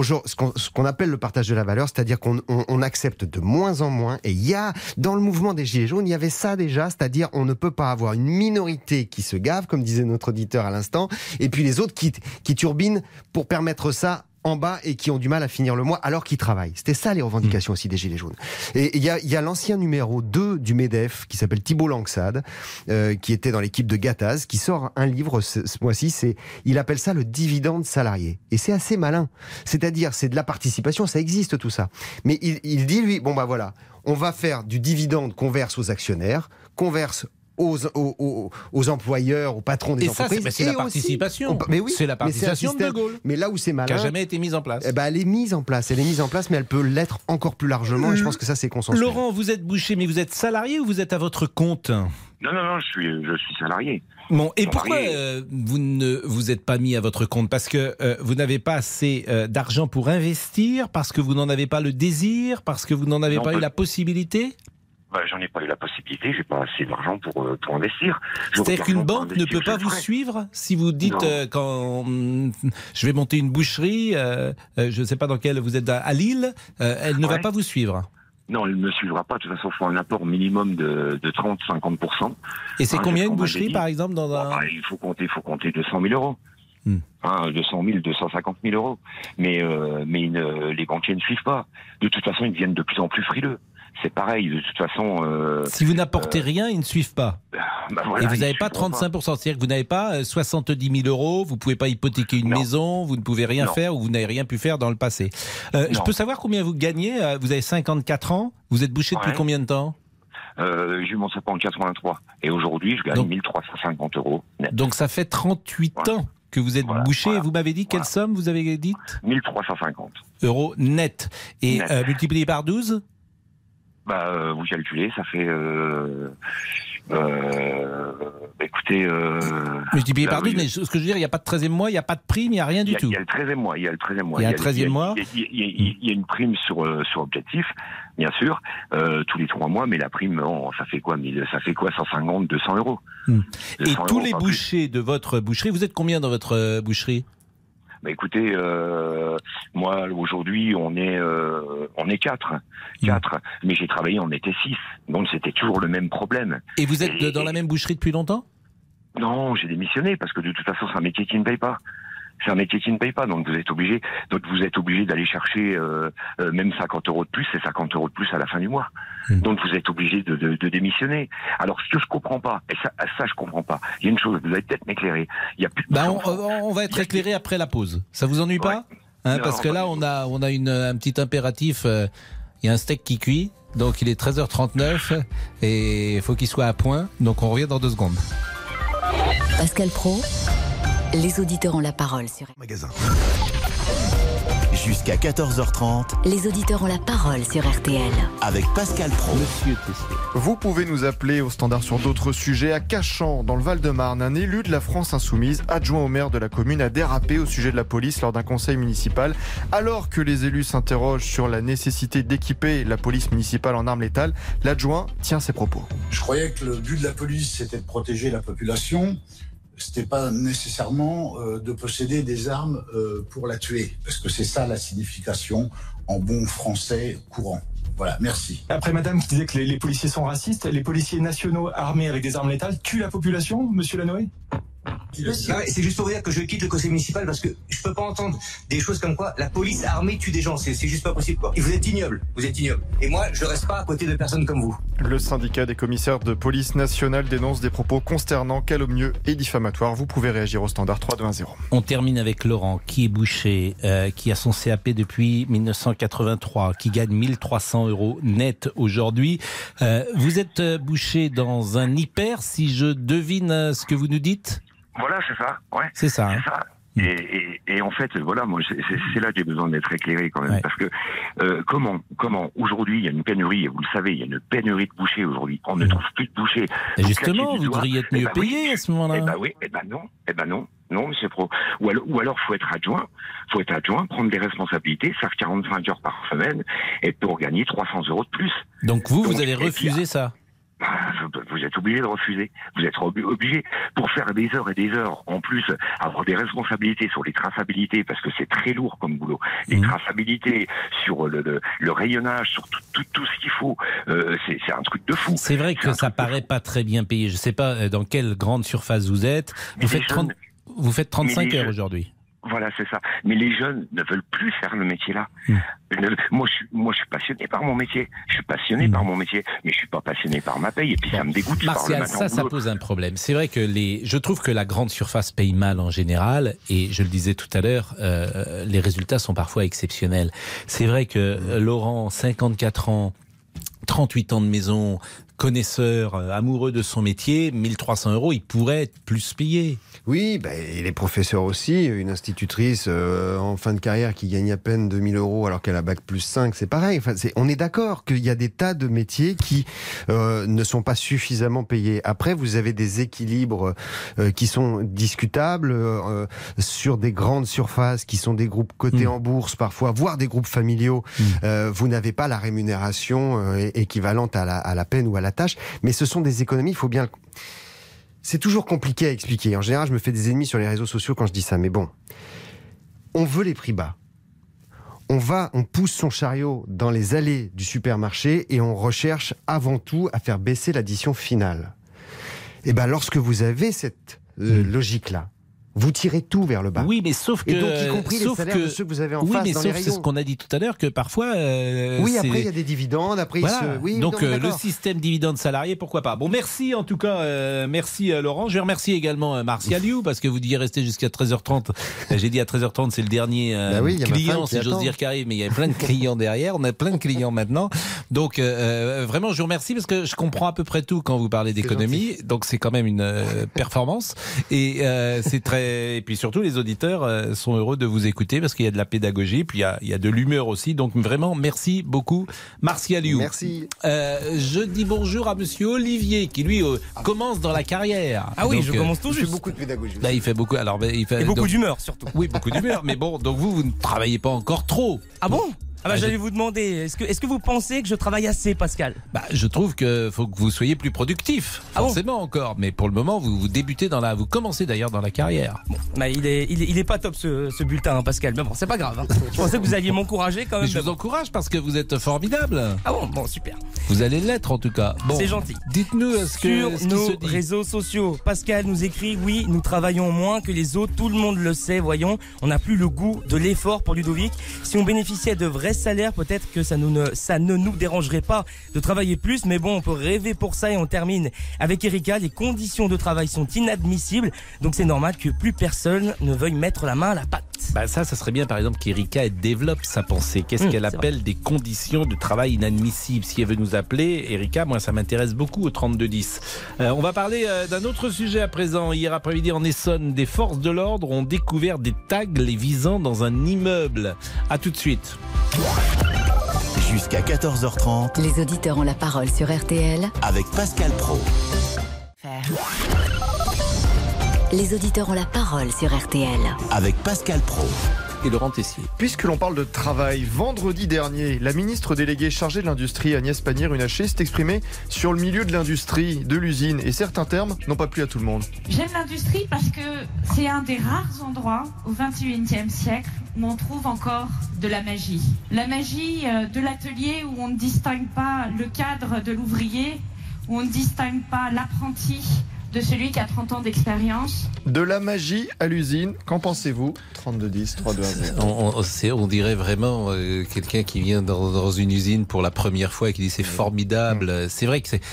Ce qu'on appelle le partage de la valeur, c'est-à-dire qu'on accepte de moins en moins. Et il y a, dans le mouvement des Gilets jaunes, il y avait ça déjà, c'est-à-dire on ne peut pas avoir une minorité qui se gave, comme disait notre auditeur à l'instant, et puis les autres qui turbinent pour permettre ça en bas et qui ont du mal à finir le mois alors qu'ils travaillent. C'était ça les revendications aussi des Gilets jaunes. Et il y a l'ancien numéro 2 du MEDEF qui s'appelle Thibault Langsade, qui était dans l'équipe de Gattaz, qui sort un livre ce mois-ci, il appelle ça le dividende salarié. Et c'est assez malin. C'est-à-dire, c'est de la participation, ça existe tout ça. Mais il dit lui, on va faire du dividende qu'on verse aux actionnaires, qu'on verse aux employeurs, aux patrons des entreprises. C'est la participation. C'est la participation de De Gaulle. Mais là où c'est malin, qui n'a jamais été mise en place. Elle est mise en place, mais elle peut l'être encore plus largement. Et je pense que ça, c'est consensuel. Laurent, vous êtes boucher, mais vous êtes salarié ou vous êtes à votre compte ? Non, je suis salarié. Bon, et pourquoi vous ne vous êtes pas mis à votre compte ? Parce que vous n'avez pas assez d'argent pour investir, parce que vous n'en avez pas le désir, parce que vous n'en avez pas eu la possibilité ? J'en ai pas eu la possibilité, j'ai pas assez d'argent pour investir. C'est-à-dire qu'une banque ne peut pas vous suivre si vous dites quand je vais monter une boucherie, je ne sais pas dans quelle vous êtes à Lille, elle ne va pas vous suivre. Non, elle ne me suivra pas. De toute façon, il faut un apport minimum de 30-50%. Et c'est combien une boucherie, par exemple il faut compter 200 000 euros. 200 000, 250 000 euros. Mais les banquiers ne suivent pas. De toute façon, ils deviennent de plus en plus frileux. C'est pareil, de toute façon... si vous n'apportez rien, ils ne suivent pas. Et vous n'avez pas 35%, c'est-à-dire que vous n'avez pas 70 000 euros, vous ne pouvez pas hypothéquer une maison, vous ne pouvez rien faire ou vous n'avez rien pu faire dans le passé. Je peux savoir combien vous gagnez ? Vous avez 54 ans, vous êtes boucher depuis combien de temps ? J'ai eu mon sapin en 83. Et aujourd'hui, je gagne 1 350 euros net. Donc ça fait 38 ans que vous êtes boucher. Et vous m'avez dit quelle somme vous avez dit ? 1 350 euros net. Et multiplié par 12 ? Vous calculez, ça fait... écoutez... multiplié par 12, mais ce que je veux dire, il n'y a pas de 13e mois, il n'y a pas de prime, il n'y a rien du tout. Il y a le 13e mois. Il y a le 13e mois. Il y a une prime sur objectif, bien sûr, tous les 3 mois, mais la prime, ça fait quoi 150, 200 euros. Et tous les bouchers de votre boucherie, vous êtes combien dans votre boucherie ? Écoutez, moi aujourd'hui on est 4, mais j'ai travaillé, on était 6, donc c'était toujours le même problème. Et vous êtes dans la même boucherie depuis longtemps ? Non, j'ai démissionné parce que de toute façon c'est un métier qui ne paye pas. C'est un métier qui ne paye pas, donc vous êtes obligé d'aller chercher même 50 € de plus, c'est 50 € de plus à la fin du mois. Donc vous êtes obligé de démissionner. Alors ce que je comprends pas, et ça je comprends pas. Il y a une chose, vous allez peut-être m'éclairer. Il y a plus de on va être éclairé après la pause. Ça vous ennuie pas parce que là on a un petit impératif. Il y a un steak qui cuit, donc il est 13h39 et il faut qu'il soit à point. Donc on revient dans 2 secondes. Pascal Praud, les auditeurs ont la parole sur Magasin. Jusqu'à 14h30. Les auditeurs ont la parole sur RTL. Avec Pascal Praud. Monsieur Tessier. Vous pouvez nous appeler au standard sur d'autres sujets. À Cachan, dans le Val-de-Marne, un élu de la France Insoumise, adjoint au maire de la commune, a dérapé au sujet de la police lors d'un conseil municipal. Alors que les élus s'interrogent sur la nécessité d'équiper la police municipale en armes létales, l'adjoint tient ses propos. Je croyais que le but de la police, c'était de protéger la population. C'était pas nécessairement de posséder des armes pour la tuer, parce que c'est ça la signification en bon français courant. Voilà, merci. Après madame qui disait que les policiers sont racistes, les policiers nationaux armés avec des armes létales tuent la population, monsieur Lanoé ? C'est juste pour vous dire que je quitte le conseil municipal parce que je peux pas entendre des choses comme quoi la police armée tue des gens, c'est juste pas possible quoi. Et vous êtes ignoble. Et moi je reste pas à côté de personnes comme vous. Le syndicat des commissaires de police nationale dénonce des propos consternants, calomnieux et diffamatoires. Vous pouvez réagir au standard 3210. On termine avec Laurent qui est boucher, qui a son CAP depuis 1983, qui gagne 1300 € net aujourd'hui. Vous êtes boucher dans un hyper, si je devine ce que vous nous dites ? Voilà, c'est ça. Ouais. C'est ça. C'est ça. Et en fait, voilà, moi, c'est là que j'ai besoin d'être éclairé quand même, parce que comment aujourd'hui il y a une pénurie, et vous le savez, il y a une pénurie de bouchers aujourd'hui. On ne trouve plus de bouchers. Et justement, vous devriez être mieux payé à ce moment-là. Eh ben non, monsieur Pro. Ou alors faut être adjoint, prendre des responsabilités, faire 45 heures par semaine, et pour gagner 300 € de plus. Donc vous avez refusé ça. Vous êtes obligé de refuser. Vous êtes obligé pour faire des heures et des heures. En plus, avoir des responsabilités sur les traçabilités, parce que c'est très lourd comme boulot. Les traçabilités sur le rayonnage, sur tout ce qu'il faut. C'est un truc de fou. C'est vrai que ça paraît pas très bien payé. Je sais pas dans quelle grande surface vous êtes. Vous faites 35 heures aujourd'hui. Voilà, c'est ça. Mais les jeunes ne veulent plus faire le métier-là. Moi, je suis passionné par mon métier. Mais je suis pas passionné par ma paye. Et puis ça me dégoûte. Martial, ça pose un problème. C'est vrai que je trouve que la grande surface paye mal en général. Et je le disais tout à l'heure, les résultats sont parfois exceptionnels. C'est vrai que Laurent, 54 ans, 38 ans de maison, connaisseur, amoureux de son métier, 1300 €, il pourrait être plus payé. Oui, il est professeur aussi, une institutrice en fin de carrière qui gagne à peine 2000 € alors qu'elle a bac plus 5, c'est pareil. Enfin, on est d'accord qu'il y a des tas de métiers qui ne sont pas suffisamment payés. Après, vous avez des équilibres qui sont discutables sur des grandes surfaces, qui sont des groupes cotés en bourse parfois, voire des groupes familiaux. Vous n'avez pas la rémunération équivalente à la peine ou à la tâche, mais ce sont des économies, il faut bien... C'est toujours compliqué à expliquer. En général, je me fais des ennemis sur les réseaux sociaux quand je dis ça, mais bon. On veut les prix bas. On pousse son chariot dans les allées du supermarché et on recherche avant tout à faire baisser l'addition finale. Et lorsque vous avez cette logique-là, vous tirez tout vers le bas. Oui, mais sauf que... Et donc, y compris les salaires de ceux que vous avez en face dans les rayons. Oui, mais c'est ce qu'on a dit tout à l'heure, que parfois... après, il y a des dividendes, après... Voilà. Donc, le système dividende salarié, pourquoi pas. Bon, merci en tout cas, merci Laurent. Je vais remercier également Martial You, parce que vous deviez rester jusqu'à 13h30. J'ai dit à 13h30, c'est le dernier client, si j'ose dire, qui arrive, mais il y a plein de clients derrière. On a plein de clients maintenant. Donc, vraiment, je vous remercie, parce que je comprends à peu près tout quand vous parlez d'économie. Donc, c'est quand même une performance. Et c'est très... Et puis surtout, les auditeurs sont heureux de vous écouter parce qu'il y a de la pédagogie, puis il y a de l'humeur aussi. Donc vraiment, merci beaucoup, Martial You. Merci. Je dis bonjour à Monsieur Olivier qui lui commence dans la carrière. Ah oui, donc, je commence tout juste. Il fait beaucoup de pédagogie. Il fait beaucoup. Alors, et beaucoup d'humeur surtout. Oui, beaucoup d'humeur. Mais bon, donc vous ne travaillez pas encore trop. Ah bon? J'allais vous demander, est-ce que vous pensez que je travaille assez, Pascal? Je trouve qu'il faut que vous soyez plus productif, forcément encore. Mais pour le moment, vous débutez vous commencez d'ailleurs dans la carrière. Il est pas top ce bulletin, Pascal. Mais bon, c'est pas grave. Je pensais que vous alliez m'encourager quand même. Mais je vous encourage parce que vous êtes formidable. Bon, super. Vous allez l'être en tout cas. C'est gentil. Dites-nous sur nos réseaux sociaux. Pascal nous écrit: oui, nous travaillons moins que les autres. Tout le monde le sait. Voyons, on n'a plus le goût de l'effort pour Ludovic. Si on bénéficiait de vrais salaires, peut-être que ça ne nous dérangerait pas de travailler plus. Mais bon, on peut rêver pour ça. Et on termine avec Erika. Les conditions de travail sont inadmissibles. Donc c'est normal que plus personne ne veuille mettre la main à la pâte. Ça serait bien par exemple qu'Erika développe sa pensée. Qu'est-ce qu'elle appelle des conditions de travail inadmissibles? Si elle veut nous appeler, Erika, moi ça m'intéresse beaucoup au 3210. On va parler d'un autre sujet à présent. Hier après-midi en Essonne, des forces de l'ordre ont découvert des tags les visant dans un immeuble. A tout de suite. Jusqu'à 14h30. Les auditeurs ont la parole sur RTL avec Pascal Praud. Les auditeurs ont la parole sur RTL avec Pascal Praud et Laurent Tessier. Puisque l'on parle de travail, vendredi dernier, la ministre déléguée chargée de l'industrie, Agnès Pannier-Runacher, s'est exprimée sur le milieu de l'industrie, de l'usine, et certains termes n'ont pas plu à tout le monde. J'aime l'industrie parce que c'est un des rares endroits au XXIe siècle où on trouve encore de la magie. La magie de l'atelier où on ne distingue pas le cadre de l'ouvrier, où on ne distingue pas l'apprenti de celui qui a 30 ans d'expérience. De la magie à l'usine, qu'en pensez-vous? 3210, 3210. On dirait vraiment quelqu'un qui vient dans une usine pour la première fois et qui dit c'est formidable. C'est vrai que c'est...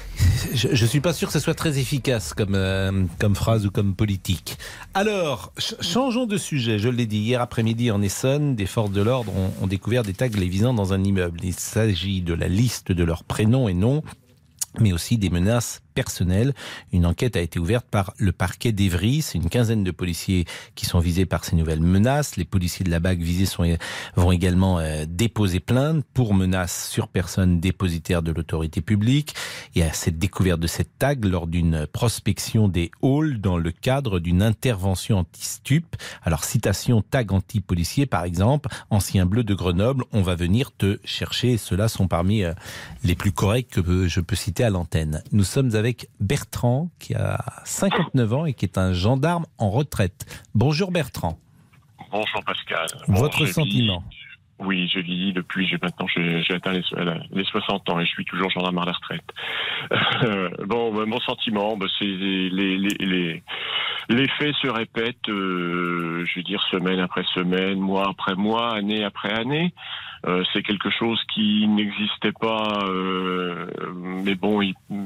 Je suis pas sûr que ce soit très efficace comme phrase ou comme politique. Alors, changeons de sujet. Je l'ai dit hier après-midi en Essonne, des forces de l'ordre ont découvert des tags les visant dans un immeuble. Il s'agit de la liste de leurs prénoms et noms, mais aussi des menaces personnelles. Une enquête a été ouverte par le parquet d'Evry. C'est une quinzaine de policiers qui sont visés par ces nouvelles menaces. Les policiers de la BAC visés vont également déposer plainte pour menaces sur personne dépositaire de l'autorité publique. Il y a cette découverte de cette tag lors d'une prospection des halls dans le cadre d'une intervention anti-stup. Alors, citation tag anti-policier, par exemple, ancien bleu de Grenoble, on va venir te chercher. Ceux-là sont parmi les plus corrects que je peux citer à l'antenne. Nous sommes avec Bertrand, qui a 59 ans et qui est un gendarme en retraite. Bonjour Bertrand. Bonjour Pascal. Votre sentiment? Oui, je lis depuis, j'ai atteint les 60 ans et je suis toujours gendarme à la retraite. Mon sentiment, c'est les faits se répètent, je veux dire, semaine après semaine, mois après mois, année après année. C'est quelque chose qui n'existait pas, mais bon,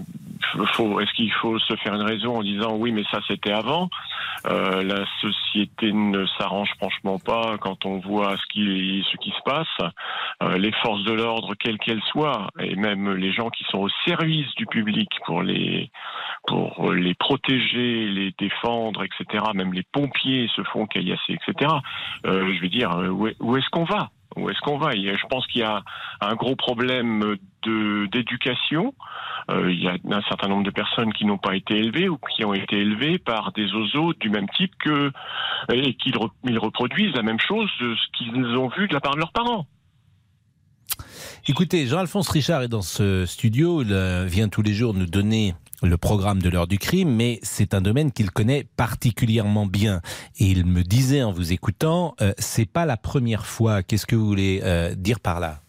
est-ce qu'il faut se faire une raison en disant oui, mais ça c'était avant? La société ne s'arrange franchement pas quand on voit ce qui se passe. Les forces de l'ordre, quelles qu'elles soient, et même les gens qui sont au service du public pour les protéger, les défendre, etc. Même les pompiers se font caillasser, etc. Je veux dire, où est-ce qu'on va? Où est-ce qu'on va? Je pense qu'il y a un gros problème d'éducation. Il y a un certain nombre de personnes qui n'ont pas été élevées ou qui ont été élevées par des oseaux du même type et qu'ils reproduisent la même chose de ce qu'ils ont vu de la part de leurs parents. Écoutez, Jean-Alphonse Richard est dans ce studio, il vient tous les jours nous donner le programme de l'heure du crime, mais c'est un domaine qu'il connaît particulièrement bien. Et il me disait en vous écoutant, c'est pas la première fois. Qu'est-ce que vous voulez dire par là?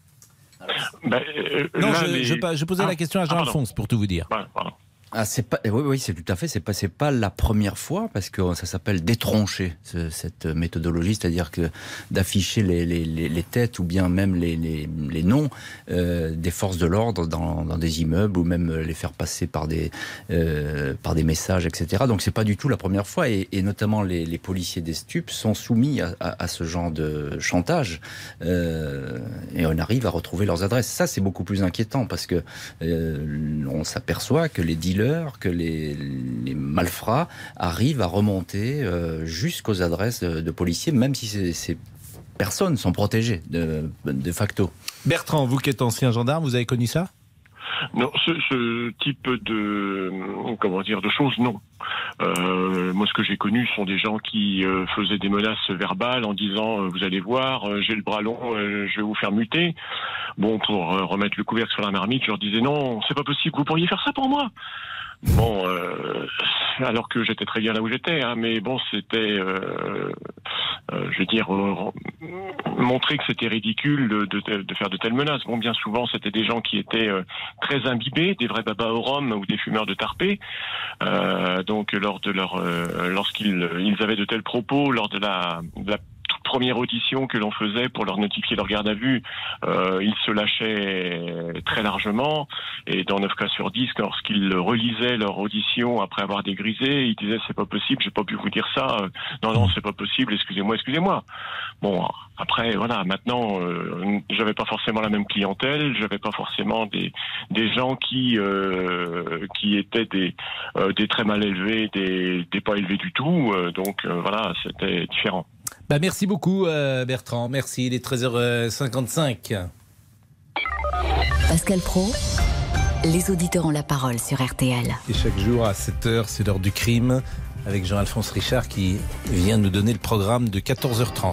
Non, je posais la question à Jean-Alphonse pour tout vous dire. C'est pas, oui, c'est tout à fait. C'est pas la première fois parce que ça s'appelle détroncher cette méthodologie, c'est-à-dire que d'afficher les têtes ou bien même les noms des forces de l'ordre dans des immeubles ou même les faire passer par des messages, etc. Donc c'est pas du tout la première fois et notamment les policiers des stupes sont soumis à ce genre de chantage et on arrive à retrouver leurs adresses. Ça c'est beaucoup plus inquiétant parce que on s'aperçoit que les dealers, que les malfrats arrivent à remonter jusqu'aux adresses de policiers, même si ces personnes sont protégées de facto. Bertrand, vous qui êtes ancien gendarme, vous avez connu ça? Non, ce type de choses, non. Moi, ce que j'ai connu sont des gens qui faisaient des menaces verbales en disant vous allez voir, j'ai le bras long, je vais vous faire muter. Bon, pour remettre le couvercle sur la marmite, je leur disais non, c'est pas possible, vous pourriez faire ça pour moi. Bon, alors que j'étais très bien là où j'étais, hein, mais bon, c'était, je veux dire, montrer que c'était ridicule de faire de telles menaces. Bon, bien souvent, c'était des gens qui étaient très imbibés, des vrais babas au rhum ou des fumeurs de tarpé. Donc, lorsqu'ils avaient de tels propos, lors de la toute première audition que l'on faisait pour leur notifier leur garde à vue, ils se lâchaient très largement, et dans 9 cas sur 10, lorsqu'ils relisaient leur audition après avoir dégrisé, ils disaient c'est pas possible, j'ai pas pu vous dire ça, non c'est pas possible, excusez-moi. Bon, après voilà, maintenant j'avais pas forcément la même clientèle, j'avais pas forcément des gens qui étaient des très mal élevés, des pas élevés du tout, donc voilà, c'était différent. Merci beaucoup Bertrand, merci, il est 13h55. Pascal Praud, les auditeurs ont la parole sur RTL. Et chaque jour à 7h, c'est l'heure du crime, avec Jean-Alphonse Richard qui vient nous donner le programme de 14h30.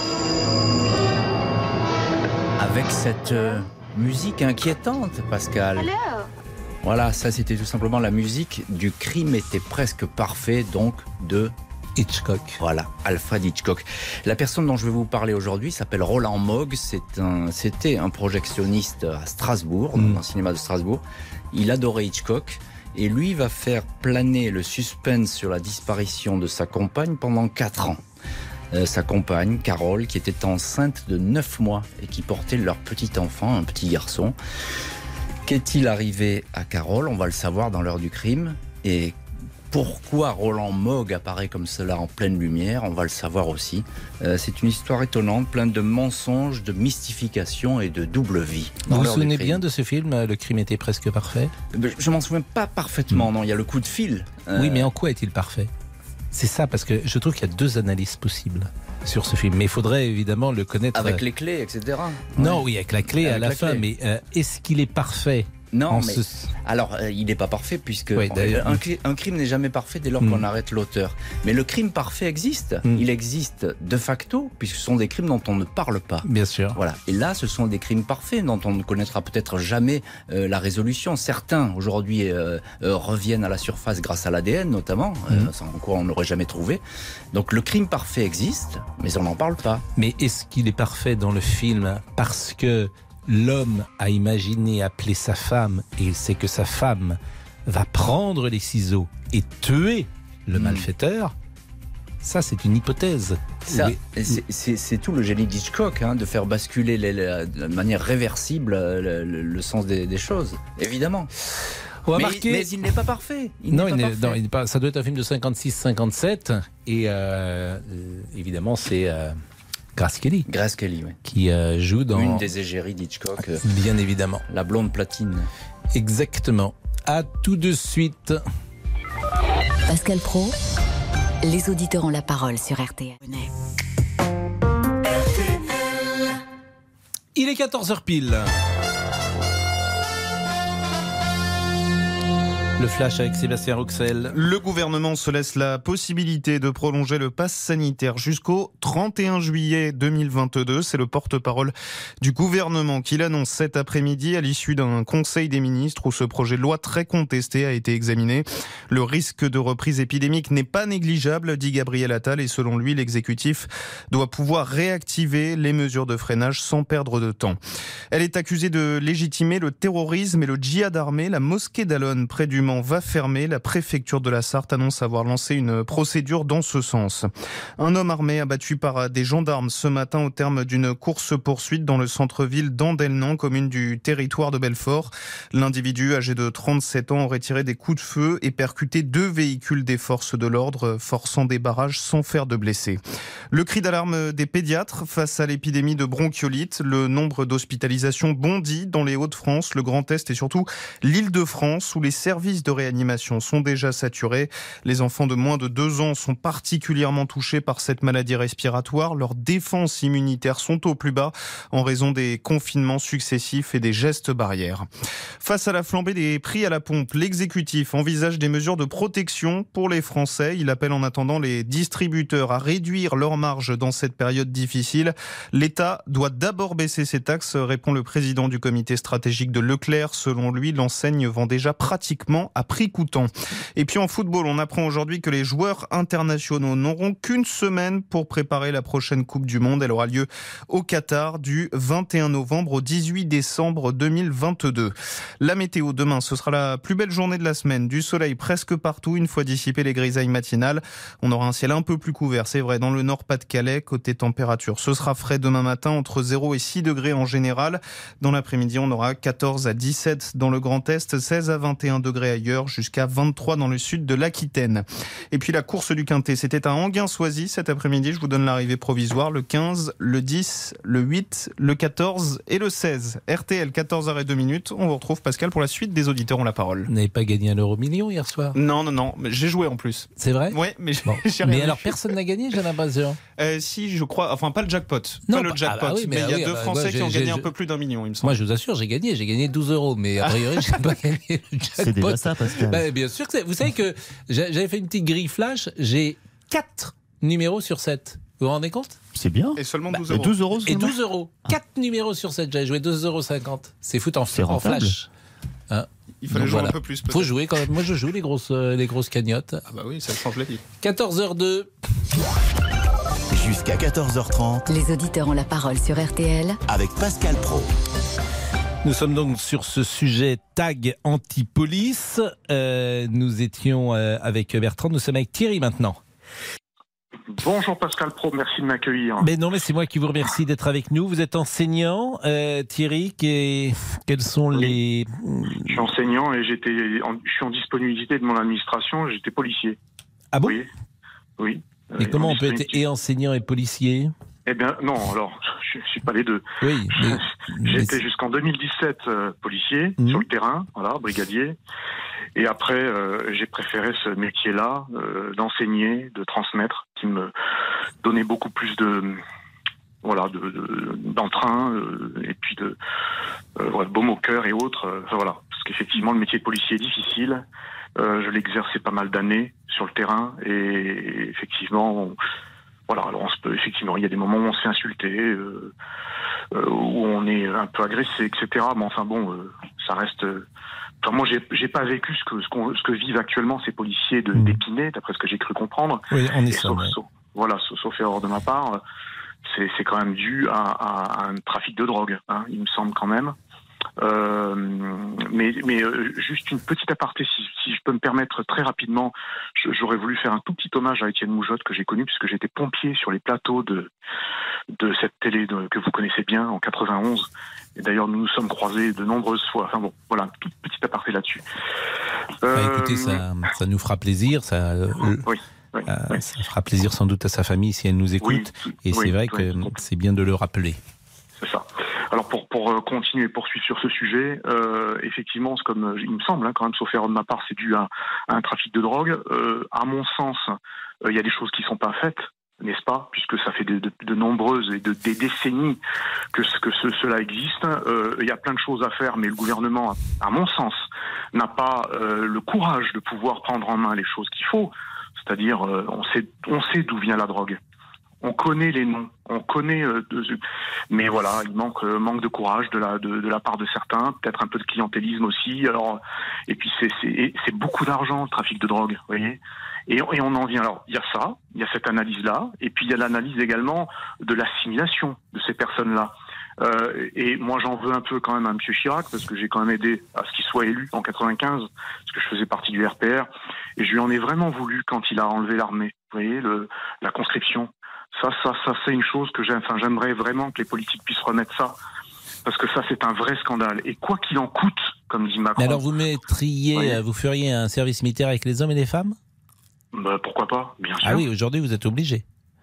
Avec cette musique inquiétante, Pascal. Voilà, ça c'était tout simplement la musique du Crime était presque parfait, donc de Hitchcock. Voilà, Alfred Hitchcock. La personne dont je vais vous parler aujourd'hui s'appelle Roland Mogg. C'était un projectionniste à Strasbourg, dans le cinéma de Strasbourg. Il adorait Hitchcock. Et lui va faire planer le suspense sur la disparition de sa compagne pendant 4 ans. Sa compagne, Carole, qui était enceinte de 9 mois et qui portait leur petit enfant, un petit garçon. Qu'est-il arrivé à Carole ? On va le savoir dans l'heure du crime. Et pourquoi Roland Mogg apparaît comme cela en pleine lumière, on va le savoir aussi. C'est une histoire étonnante, pleine de mensonges, de mystifications et de double vie. Vous vous souvenez bien de ce film, Le crime était presque parfait ? Je m'en souviens pas parfaitement, non, il y a le coup de fil. Oui, mais en quoi est-il parfait ? C'est ça, parce que je trouve qu'il y a 2 analyses possibles sur ce film. Mais il faudrait évidemment le connaître. Avec les clés, etc. Non, oui, avec la clé à la fin. Mais est-ce qu'il est parfait ? Non, mais alors il n'est pas parfait puisque un crime n'est jamais parfait dès lors qu'on arrête l'auteur. Mais le crime parfait existe. Il existe de facto puisque ce sont des crimes dont on ne parle pas. Bien sûr. Voilà. Et là, ce sont des crimes parfaits dont on ne connaîtra peut-être jamais la résolution. Certains aujourd'hui reviennent à la surface grâce à l'ADN notamment, sans quoi on n'aurait jamais trouvé. Donc le crime parfait existe, mais on n'en parle pas. Mais est-ce qu'il est parfait dans le film parce que l'homme a imaginé appeler sa femme et il sait que sa femme va prendre les ciseaux et tuer le malfaiteur? Ça, c'est une hypothèse. Ça, c'est tout le génie d'Hitchcock, de faire basculer de manière réversible le sens des choses, évidemment. Mais il n'est pas parfait. Ça doit être un film de 56-57 et évidemment c'est Grace Kelly. Grace Kelly, oui. Qui joue dans une des égéries d'Hitchcock. Bien évidemment. La blonde platine. Exactement. À tout de suite. Pascal Praud, les auditeurs ont la parole sur RTL. Il est 14h pile. Le flash avec Sébastien Rouxel. Le gouvernement se laisse la possibilité de prolonger le pass sanitaire jusqu'au 31 juillet 2022. C'est le porte-parole du gouvernement qui l'annonce cet après-midi à l'issue d'un conseil des ministres où ce projet de loi très contesté a été examiné. Le risque de reprise épidémique n'est pas négligeable, dit Gabriel Attal, et selon lui, l'exécutif doit pouvoir réactiver les mesures de freinage sans perdre de temps. Elle est accusée de légitimer le terrorisme et le djihad armé. La mosquée d'Alonne, près du Mans, va fermer. La préfecture de la Sarthe annonce avoir lancé une procédure dans ce sens. Un homme armé abattu par des gendarmes ce matin au terme d'une course-poursuite dans le centre-ville d'Andelnan, commune du territoire de Belfort. L'individu, âgé de 37 ans, aurait tiré des coups de feu et percuté 2 véhicules des forces de l'ordre, forçant des barrages sans faire de blessés. Le cri d'alarme des pédiatres face à l'épidémie de bronchiolite. Le nombre d'hospitalisations bondit dans les Hauts-de-France, le Grand Est et surtout l'Île-de-France où les services de réanimation sont déjà saturés. Les enfants de moins de 2 ans sont particulièrement touchés par cette maladie respiratoire. Leurs défenses immunitaires sont au plus bas en raison des confinements successifs et des gestes barrières. Face à la flambée des prix à la pompe, l'exécutif envisage des mesures de protection pour les Français. Il appelle en attendant les distributeurs à réduire leurs marges dans cette période difficile. L'État doit d'abord baisser ses taxes, répond le président du comité stratégique de Leclerc. Selon lui, l'enseigne vend déjà pratiquement à prix coûtant. Et puis en football, on apprend aujourd'hui que les joueurs internationaux n'auront qu'une semaine pour préparer la prochaine Coupe du Monde. Elle aura lieu au Qatar du 21 novembre au 18 décembre 2022. La météo demain, ce sera la plus belle journée de la semaine. Du soleil presque partout, une fois dissipées les grisailles matinales. On aura un ciel un peu plus couvert, c'est vrai, dans le Nord-Pas-de-Calais. Côté température, ce sera frais demain matin, entre 0 et 6 degrés en général. Dans l'après-midi, on aura 14 à 17 dans le Grand Est, 16 à 21 degrés ailleurs, jusqu'à 23 dans le sud de l'Aquitaine. Et puis la course du Quintet, c'était à Enghien-Soisy cet après-midi. Je vous donne l'arrivée provisoire, le 15, le 10, le 8, le 14 et le 16. RTL, 14h02. On vous retrouve, Pascal, pour la suite des auditeurs ont la parole. Vous n'avez pas gagné un euro-million hier soir? Non, mais j'ai joué en plus. C'est vrai? Ouais, mais bon. j'ai rien. Mais alors personne n'a gagné, j'ai l'impression. Si, je crois, enfin pas le jackpot. Non, pas le jackpot, oui, mais il y a deux Français qui ont gagné un peu plus d'1 million, il me semble. Moi, je vous assure, j'ai gagné 12 euros, mais a priori, je n'ai pas gagné le jackpot. C'est déjà ça, Pascal. Bien sûr que c'est. Vous savez que j'avais fait une petite grille flash, j'ai 4 numéros sur 7. Vous vous rendez compte? C'est bien. Et seulement 12 euros. Et 12 euros Et 12 euros. 4 numéros sur 7, j'avais joué 2,50 €. C'est foot en flash. Hein? Il fallait jouer un peu plus. Il faut jouer quand même. Moi, je joue les grosses cagnottes. Ah bah oui, ça change la vie. 14h02. Jusqu'à 14h30. Les auditeurs ont la parole sur RTL. Avec Pascal Praud. Nous sommes donc sur ce sujet tag anti-police. Nous étions avec Bertrand. Nous sommes avec Thierry maintenant. Bonjour Pascal Praud, merci de m'accueillir. Mais non, mais c'est moi qui vous remercie d'être avec nous. Vous êtes enseignant, Thierry. Quels sont les... Je suis enseignant et je suis en disponibilité de mon administration. J'étais policier. Ah bon? Oui. Et comment on peut être et enseignant et policier? Eh bien, non, alors, je ne suis pas les deux. Oui. J'étais jusqu'en 2017 policier, sur le terrain, voilà, brigadier. Et après, j'ai préféré ce métier-là, d'enseigner, de transmettre, qui me donnait beaucoup plus d'entrain, et puis de baume au cœur et autres. Voilà. Parce qu'effectivement, le métier de policier est difficile. Je l'exerçais pas mal d'années sur le terrain, et effectivement, alors effectivement, il y a des moments où on se fait insulter, où on est un peu agressé, etc. Mais enfin bon, ça reste. Enfin, moi, j'ai pas vécu ce que vivent actuellement ces policiers d'Épinay, d'après ce que j'ai cru comprendre. Oui, on est sauf erreur de ma part, c'est quand même dû à un trafic de drogue, hein, il me semble quand même. Mais juste une petite aparté, si je peux me permettre très rapidement, j'aurais voulu faire un tout petit hommage à Étienne Moujotte que j'ai connu puisque j'étais pompier sur les plateaux de cette télé que vous connaissez bien en 91. Et d'ailleurs nous nous sommes croisés de nombreuses fois. Enfin bon, voilà, une toute petite aparté là-dessus. Écoutez, ça nous fera plaisir. Ça fera plaisir sans doute à sa famille si elle nous écoute. C'est vrai que c'est bien de le rappeler. C'est ça. Alors pour continuer et poursuivre sur ce sujet, effectivement, comme il me semble, quand même, sauf erreur de ma part, c'est dû à un trafic de drogue. À mon sens, il y a des choses qui sont pas faites, n'est-ce pas, puisque ça fait de nombreuses et des décennies que cela existe. Il y a plein de choses à faire, mais le gouvernement, à mon sens, n'a pas le courage de pouvoir prendre en main les choses qu'il faut. C'est-à-dire, on sait d'où vient la drogue. On connaît les noms, on connaît, mais voilà, il manque de courage de la part de certains, peut-être un peu de clientélisme aussi. Alors, et puis c'est beaucoup d'argent le trafic de drogue, vous voyez. Et on en vient. Alors, il y a ça, il y a cette analyse-là, et puis il y a l'analyse également de l'assimilation de ces personnes-là. Et moi, j'en veux un peu quand même à M. Chirac, parce que j'ai quand même aidé à ce qu'il soit élu en 95, parce que je faisais partie du RPR, et je lui en ai vraiment voulu quand il a enlevé l'armée. Vous voyez, la conscription. Ça, c'est une chose que j'aimerais vraiment que les politiques puissent remettre ça. Parce que ça, c'est un vrai scandale. Et quoi qu'il en coûte, comme dit Macron. Mais alors, vous feriez un service militaire avec les hommes et les femmes? Pourquoi pas, bien sûr. Ah oui, aujourd'hui, vous êtes obligé.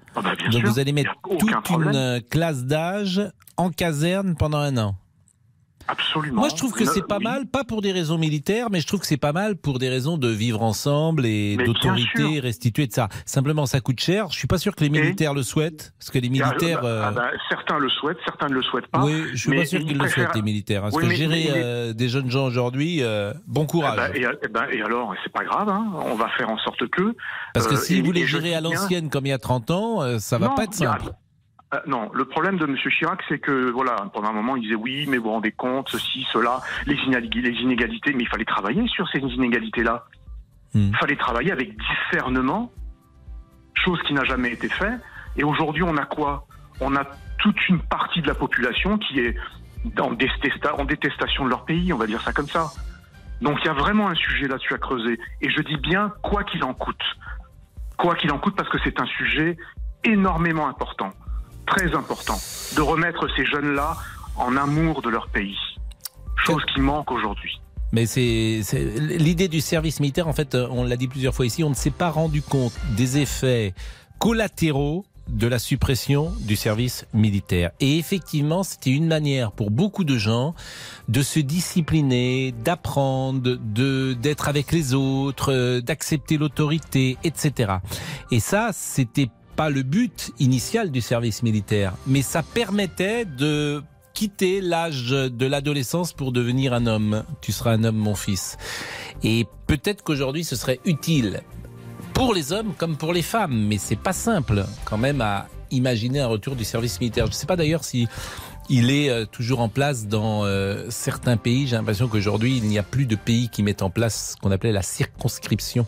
Donc sûr, vous allez mettre toute problème. une classe d'âge en caserne pendant 1 an. Absolument. Moi, je trouve que c'est pas mal, pas pour des raisons militaires, mais je trouve que c'est pas mal pour des raisons de vivre ensemble et d'autorité restituée de ça. Simplement, ça coûte cher. Je suis pas sûr que les militaires le souhaitent, parce que les militaires. Certains le souhaitent, certains ne le souhaitent pas. Oui, je suis pas sûr qu'ils le souhaitent, les militaires. Parce que gérer des jeunes gens aujourd'hui, bon courage. Et alors, c'est pas grave. Hein, on va faire en sorte que. Parce que si vous les gérez à l'ancienne comme il y a 30 ans, ça va pas être simple. Non, le problème de M. Chirac, c'est que, voilà, pendant un moment, il disait oui, mais vous vous rendez compte, ceci, cela, les inégalités, mais il fallait travailler sur ces inégalités-là. Il fallait travailler avec discernement, chose qui n'a jamais été faite. Et aujourd'hui, on a quoi? On a toute une partie de la population qui est en détestation de leur pays, on va dire ça comme ça. Donc il y a vraiment un sujet là-dessus à creuser. Et je dis bien, quoi qu'il en coûte. Quoi qu'il en coûte, parce que c'est un sujet énormément important. Très important, de remettre ces jeunes-là en amour de leur pays. Chose qui manque aujourd'hui. Mais c'est l'idée du service militaire, en fait, on l'a dit plusieurs fois ici, on ne s'est pas rendu compte des effets collatéraux de la suppression du service militaire. Et effectivement, c'était une manière pour beaucoup de gens de se discipliner, d'apprendre, d'être avec les autres, d'accepter l'autorité, etc. Et ça, c'était pas le but initial du service militaire, mais ça permettait de quitter l'âge de l'adolescence pour devenir un homme. Tu seras un homme, mon fils. Et peut-être qu'aujourd'hui, ce serait utile pour les hommes comme pour les femmes, mais c'est pas simple quand même à imaginer un retour du service militaire. Je ne sais pas d'ailleurs si il est toujours en place dans certains pays. J'ai l'impression qu'aujourd'hui, il n'y a plus de pays qui mettent en place ce qu'on appelait la circonscription.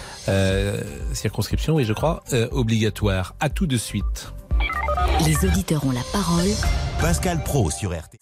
Circonscription, oui, je crois, obligatoire. À tout de suite. Les auditeurs ont la parole. Pascal Praud sur RT.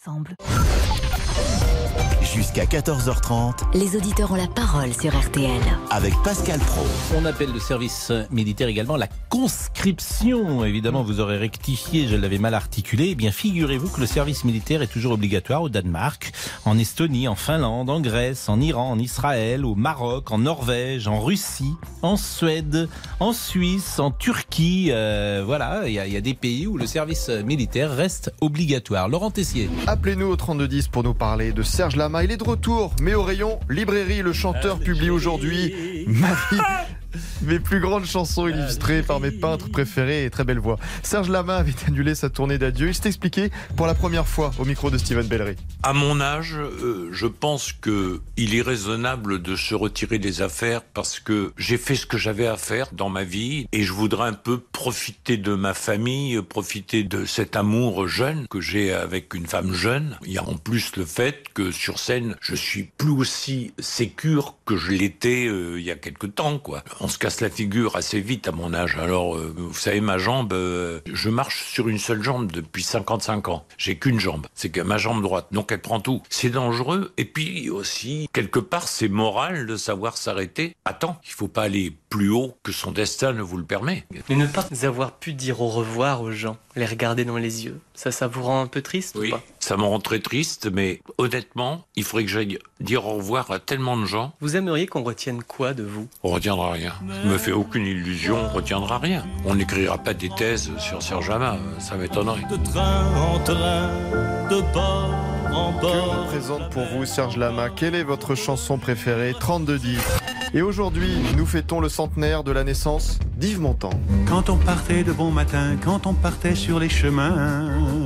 Jusqu'à 14h30. Les auditeurs ont la parole sur RTL. Avec Pascal Praud. On appelle le service militaire également la conscription. Évidemment, vous aurez rectifié, je l'avais mal articulé. Eh bien, figurez-vous que le service militaire est toujours obligatoire au Danemark, en Estonie, en Finlande, en Grèce, en Iran, en Israël, au Maroc, en Norvège, en Russie, en Suède, en Suisse, en Turquie. Voilà, il y a des pays où le service militaire reste obligatoire. Laurent Tessier. Appelez-nous au 3210 pour nous parler de Serge Lama. Il est de retour, mais au rayon librairie. Le chanteur publie aujourd'hui Ma vie, mes plus grandes chansons illustrées par mes peintres préférés et très belle voix. Serge Lama avait annulé sa tournée d'adieu. Il s'est expliqué pour la première fois au micro de Steven Bellery. À mon âge, je pense qu'il est raisonnable de se retirer des affaires parce que j'ai fait ce que j'avais à faire dans ma vie et je voudrais un peu profiter de ma famille, profiter de cet amour jeune que j'ai avec une femme jeune. Il y a en plus le fait que sur scène, je suis plus aussi sécure que je l'étais il y a quelque temps, quoi. On se casse la figure assez vite à mon âge. Alors, vous savez, ma jambe, je marche sur une seule jambe depuis 55 ans. J'ai qu'une jambe, c'est que ma jambe droite. Donc elle prend tout. C'est dangereux. Et puis aussi, quelque part, c'est moral de savoir s'arrêter. Attends, il faut pas aller plus haut que son destin ne vous le permet. Mais ne pas avoir pu dire au revoir aux gens, les regarder dans les yeux, ça vous rend un peu triste ou pas? Ça me rend très triste, mais honnêtement, il faudrait que j'aille dire au revoir à tellement de gens. Vous aimeriez qu'on retienne quoi de vous? On retiendra rien. Je me fais aucune illusion, on retiendra rien. On n'écrira pas des thèses sur Serge Lama, ça m'étonnerait. De train en train, de port en port. Que représente pour vous Serge Lama? Quelle est votre chanson préférée? 3210. Et aujourd'hui, nous fêtons le centenaire de la naissance d'Yves Montand. Quand on partait de bon matin, quand on partait sur les chemins,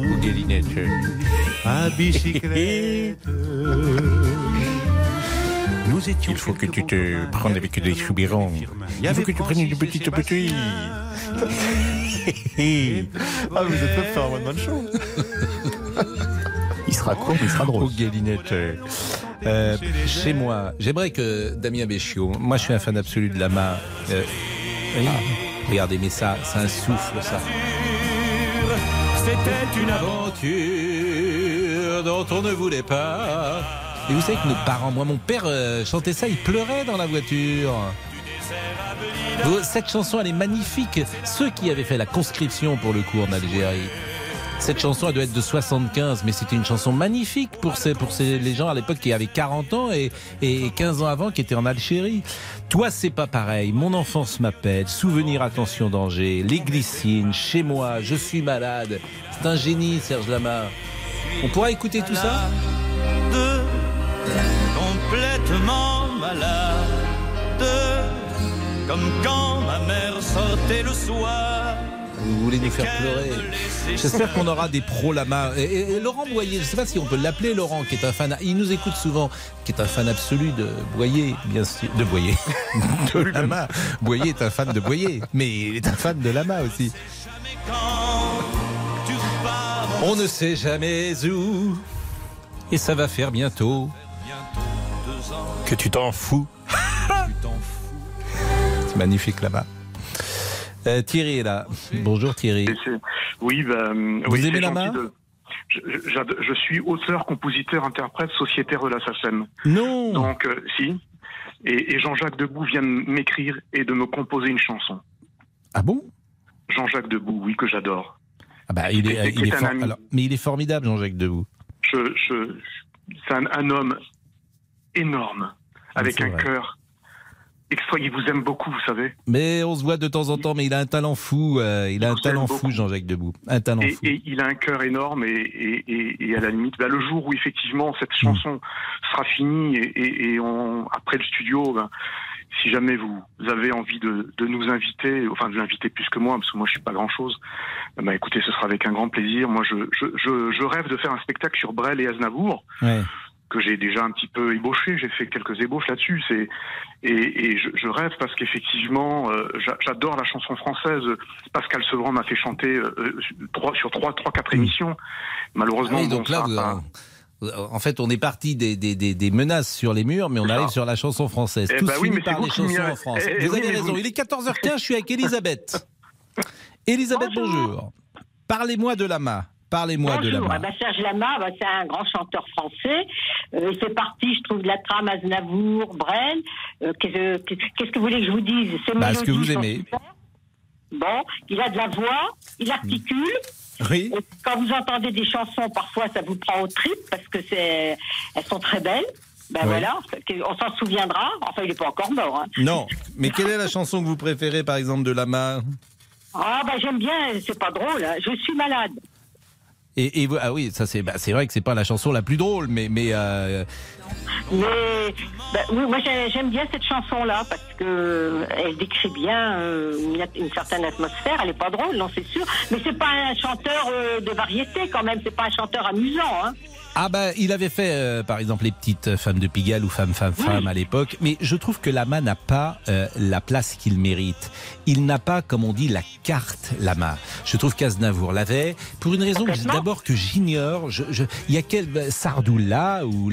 à bicyclette, nous étions. Il faut que tu te prennes avec des soubirons. Il faut que tu prennes du petit au petit. Ah, vous êtes prêts pour faire un one-man show? Il sera court, mais il sera drôle. Au Galinette. Chez moi, j'aimerais que Damien Béchiot, moi je suis un fan absolu de Lama. Regardez, mais ça, c'est un souffle, ça. C'était une aventure dont on ne voulait pas. Et vous savez que nos parents, moi mon père chantait ça, il pleurait dans la voiture. Cette chanson, elle est magnifique. Ceux qui avaient fait la conscription pour le coup en Algérie, Cette chanson, elle doit être de 75, mais c'était une chanson magnifique pour les gens à l'époque qui avaient 40 ans et 15 ans avant qui étaient en Algérie. Toi, c'est pas pareil. Mon enfance m'appelle. Souvenir, attention, danger. Les glycines, chez moi, je suis malade. C'est un génie, Serge Lama. On pourra écouter tout ça ? Complètement malade, comme quand ma mère sortait le soir. Vous voulez nous faire pleurer. J'espère qu'on aura des pros Lama. Et Laurent Boyer, je ne sais pas si on peut l'appeler Laurent, qui est un fan, il nous écoute souvent, qui est un fan absolu de Boyer, bien sûr, de Boyer, de Lama. Boyer est un fan de Boyer, mais il est un fan de Lama aussi. On ne sait jamais où, et ça va faire bientôt que tu t'en fous. C'est magnifique Lama. Thierry est là. Bonjour Thierry. Oui, vous aimez Lama ? Je suis auteur, compositeur, interprète, sociétaire de la SACEM. Non. Donc, si. Et Jean-Jacques Debout vient de m'écrire et de me composer une chanson. Ah bon ? Jean-Jacques Debout, oui, que j'adore. Ah bah, il est alors, mais il est formidable, Jean-Jacques Debout. C'est un homme énorme, avec un cœur. Il vous aime beaucoup, vous savez. Mais on se voit de temps en temps, mais il a un talent fou. Il a un talent fou, Jean-Jacques Debout. Un talent fou. Et il a un cœur énorme et à la limite, le jour où effectivement cette chanson sera finie et après le studio, si jamais vous avez envie de nous inviter, enfin de l'inviter plus que moi, parce que moi je suis pas grand-chose, écoutez, ce sera avec un grand plaisir. Moi, je rêve de faire un spectacle sur Brel et Aznavour. Ouais. Que j'ai déjà un petit peu ébauché, j'ai fait quelques ébauches là-dessus, et je rêve parce qu'effectivement j'adore la chanson française. Pascal Sevran m'a fait chanter sur 3-4 émissions. Malheureusement, donc là, en fait, on est parti des menaces sur les murs, mais on arrive sur la chanson française. Tout finit par les chansons en France. Vous avez raison, il est 14h15, je suis avec Elisabeth. Elisabeth, bonjour. Parlez-moi de Lama. Parlez-moi de Lama. Serge Lama, c'est un grand chanteur français. Il fait partie, je trouve, de la trame Aznavour, Brel. Qu'est-ce que vous voulez que je vous dise ? Ce que vous aimez. Bon, il a de la voix, il articule. Oui. Et quand vous entendez des chansons, parfois ça vous prend au trip parce que elles sont très belles. Voilà, on s'en souviendra. Enfin, il n'est pas encore mort. Hein. Non, mais quelle est la chanson que vous préférez, par exemple, de Lama ? J'aime bien, c'est pas drôle. Hein. Je suis malade. Et vous, oui, ça c'est vrai que c'est pas la chanson la plus drôle, mais oui, moi j'aime bien cette chanson-là parce que elle décrit bien une certaine atmosphère. Elle est pas drôle, non, c'est sûr, mais c'est pas un chanteur de variété quand même. C'est pas un chanteur amusant, hein. Il avait fait, par exemple, les petites femmes de Pigalle ou femmes à l'époque. Mais je trouve que Lama n'a pas la place qu'il mérite. Il n'a pas, comme on dit, la carte Lama. Je trouve qu'Aznavour l'avait, pour une raison d'abord que j'ignore. Il y a quel Sardoula ou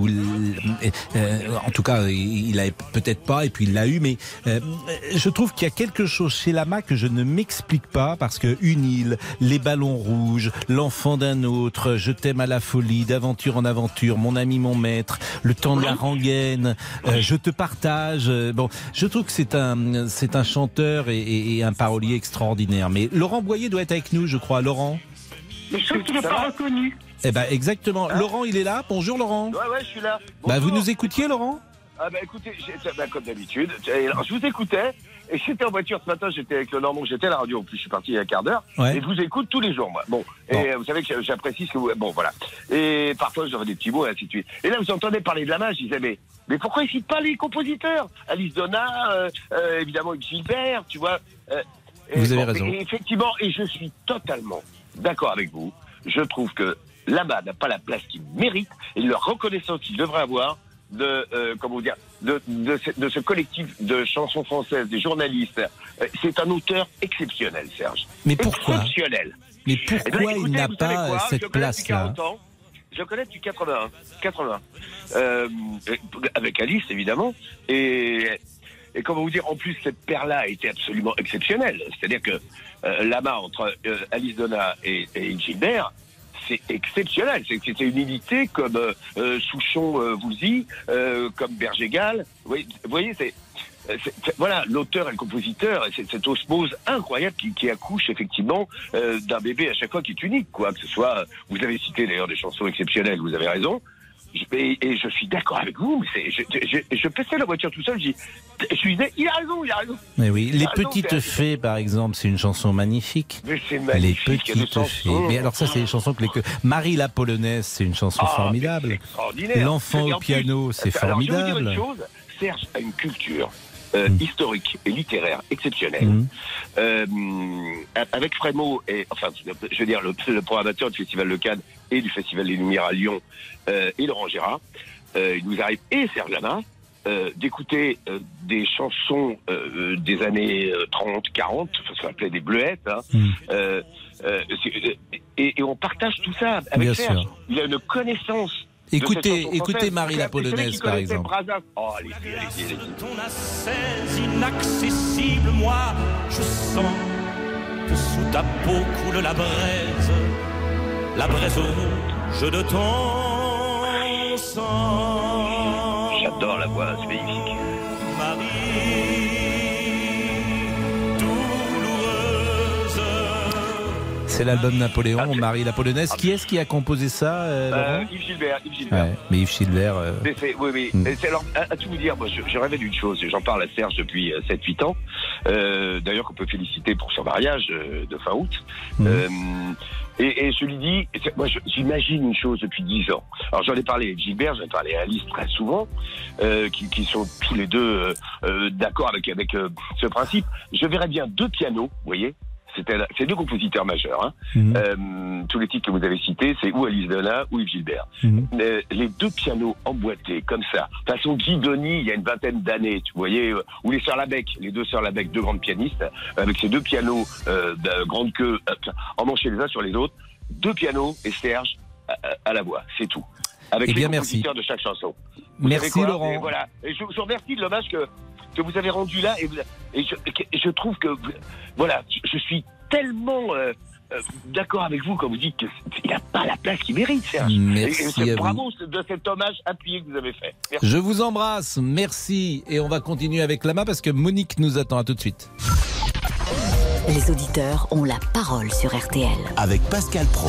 en tout cas, il l'avait peut-être pas, et puis il l'a eu. Mais je trouve qu'il y a quelque chose chez Lama que je ne m'explique pas, parce que Une île, Les ballons rouges, L'enfant d'un autre, Je t'aime à la folie, D'aventure en aventure, Mon ami, mon maître, Le temps de la rengaine, Je te partage. Je trouve que c'est un chanteur et un parolier extraordinaire. Mais Laurent Boyer doit être avec nous, je crois. Laurent ? Mais je trouve qu'il n'est pas reconnu. Exactement. Laurent, il est là. Bonjour Laurent. Ouais, je suis là. Vous nous écoutiez, Laurent ? Écoutez, comme d'habitude, je vous écoutais. Et j'étais en voiture ce matin, j'étais avec le Normand, j'étais à la radio, en plus je suis parti il y a un quart d'heure, et je vous écoute tous les jours, moi. Et vous savez que j'apprécie ce que vous... voilà. Et parfois j'aurais des petits mots, et ainsi de suite. Et là, vous entendez parler de Lama, je disais, mais pourquoi ils citent pas les compositeurs ? Alice Donna, évidemment Gilbert, tu vois. Vous avez raison. Et effectivement, et je suis totalement d'accord avec vous, je trouve que Lama n'a pas la place qu'il mérite, et la reconnaissance qu'il devrait avoir de ce collectif de chansons françaises, des journalistes. C'est un auteur exceptionnel, Serge. Mais pourquoi ? Exceptionnel. Mais pourquoi il n'a pas cette place-là ? Je le connais depuis 80. Avec Alice, évidemment. Et comment vous dire, en plus, cette paire-là a été absolument exceptionnelle. C'est-à-dire que Lama, entre Alice Donna et Gilbert, c'est exceptionnel. C'est une unité comme Souchon-Woolsey, comme Berger-Gall. Vous voyez, voilà, l'auteur et le compositeur, c'est cette osmose incroyable qui accouche effectivement d'un bébé à chaque fois qui est unique, quoi. Que ce soit, vous avez cité d'ailleurs des chansons exceptionnelles, vous avez raison. Et je suis d'accord avec vous, mais je passais la voiture tout seul, je disais, il a raison. Mais oui, Les Petites Fées, par exemple, c'est une chanson magnifique. Mais c'est magnifique. Les Petites Fées. Mais alors ça, c'est des chansons que Marie la Polonaise, c'est une chanson formidable. C'est extraordinaire. L'enfant au piano, c'est formidable. Alors, je vais vous dire une chose, Serge a une culture historique et littéraire exceptionnelle. Avec Frémaux, je veux dire, le programmateur du Festival de Cannes et du Festival des Lumières à Lyon, et Laurent Gérard, il nous arrive, et Serge Lama, d'écouter des chansons des années 30, 40, ce qu'on appelait des bleuettes, et on partage tout ça avec Bien Serge. sûr. Il a une connaissance. Écoutez Marie la Polonaise, par exemple. Oh, allez-y. Ton ascèse inaccessible, moi, je sens que sous ta peau coule la braise rouge de ton sang. J'adore la voix, c'est magnifique. C'est l'album Napoléon, Marie la Polonaise. Qui est-ce qui a composé ça, Laurent ? Yves Gilbert. Ouais, mais Yves Gilbert... Oui. Alors, à tout vous dire, moi, je rêvais d'une chose, et j'en parle à Serge depuis 7-8 ans, d'ailleurs qu'on peut féliciter pour son mariage de fin août. Et je lui dis, moi j'imagine une chose depuis 10 ans. Alors j'en ai parlé avec Gilbert, j'en ai parlé à Alice très souvent, qui sont tous les deux d'accord avec ce principe. Je verrais bien 2 pianos, vous voyez. C'est 2 compositeurs majeurs. Tous les titres que vous avez cités, c'est ou Alice Donna ou Yves Gilbert. Les 2 pianos emboîtés comme ça, façon Guidoni, il y a une vingtaine d'années, tu voyais, ou les sœurs Labec, les 2 sœurs Labec, 2 grandes pianistes, avec ces 2 pianos de grande queue, emmanchés les uns sur les autres, 2 pianos et Serge à la voix, c'est tout. Avec les compositeurs de chaque chanson. Merci Laurent. Et voilà. Et je vous remercie de l'hommage que vous avez rendu là, et je trouve que voilà, je suis tellement d'accord avec vous quand vous dites qu'il n'a pas la place qu'il mérite, Serge. Merci à bravo vous. de cet hommage appuyé que vous avez fait. Merci. Je vous embrasse, merci, et on va continuer avec Lama parce que Monique nous attend. À tout de suite. Les auditeurs ont la parole sur RTL. Avec Pascal Praud.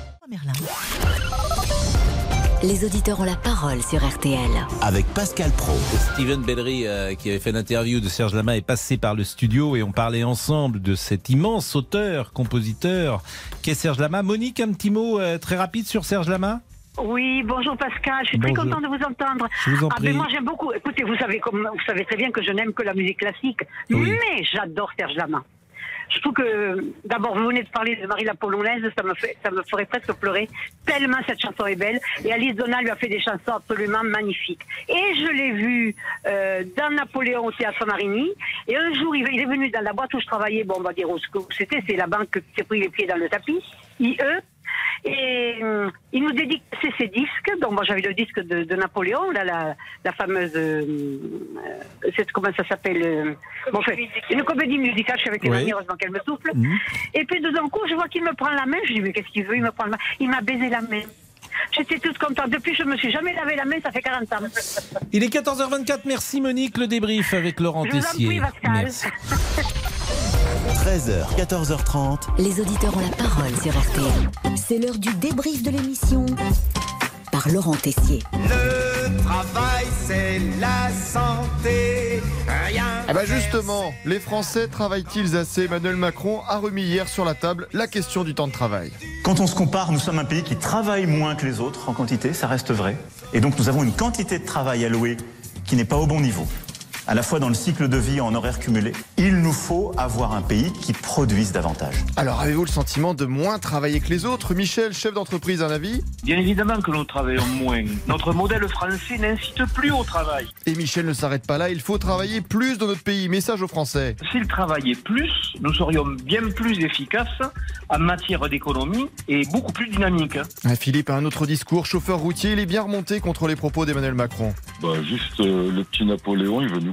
Les auditeurs ont la parole sur RTL. Avec Pascal Praud. Steven Bellery, qui avait fait l'interview de Serge Lama, est passé par le studio et on parlait ensemble de cet immense auteur, compositeur qu'est Serge Lama. Monique, un petit mot très rapide sur Serge Lama ? Oui, bonjour Pascal, je suis très contente de vous entendre. Je vous en prie. Mais moi j'aime beaucoup. Écoutez, vous savez très bien que je n'aime que la musique classique, mais j'adore Serge Lama. Je trouve que, d'abord, vous venez de parler de Marie la Polonaise, ça me ferait presque pleurer, tellement cette chanson est belle. Et Alice Donna lui a fait des chansons absolument magnifiques. Et je l'ai vu dans Napoléon au Théâtre Marigny. Et un jour, il est venu dans la boîte où je travaillais, bon, on va dire où c'était, c'est la banque qui s'est pris les pieds dans le tapis, IE. Et il nous dédicaçait ses disques. Donc moi j'avais le disque de Napoléon, là, la fameuse, comment ça s'appelle, une comédie musicale. Je suis avec une amie, heureusement qu'elle me souffle. Et puis d'un coup je vois qu'il me prend la main. Je dis mais qu'est-ce qu'il veut? Il me prend la main. Il m'a baisé la main. J'étais toute contente. Depuis, je me suis jamais lavé la main, ça fait 40 ans. Il est 14h24, merci Monique, le débrief avec Laurent Tessier. Je vous en prie, Pascal. Merci. 13h, 14h30. Les auditeurs ont la parole sur RTL. C'est l'heure du débrief de l'émission par Laurent Tessier. Le travail, c'est la santé. Rien. Justement, les Français travaillent-ils assez? Emmanuel Macron a remis hier sur la table la question du temps de travail. Quand on se compare, nous sommes un pays qui travaille moins que les autres en quantité, ça reste vrai. Et donc nous avons une quantité de travail allouée qui n'est pas au bon niveau. À la fois dans le cycle de vie en horaire cumulé, il nous faut avoir un pays qui produise davantage. Alors avez-vous le sentiment de moins travailler que les autres? Michel, chef d'entreprise, un avis? Bien évidemment que nous travaillons moins. Notre modèle français n'incite plus au travail. Et Michel ne s'arrête pas là, il faut travailler plus dans notre pays. Message aux Français. S'ils travaillaient plus, nous serions bien plus efficaces en matière d'économie et beaucoup plus dynamiques. Philippe a un autre discours. Chauffeur routier, il est bien remonté contre les propos d'Emmanuel Macron. Juste le petit Napoléon, il veut nous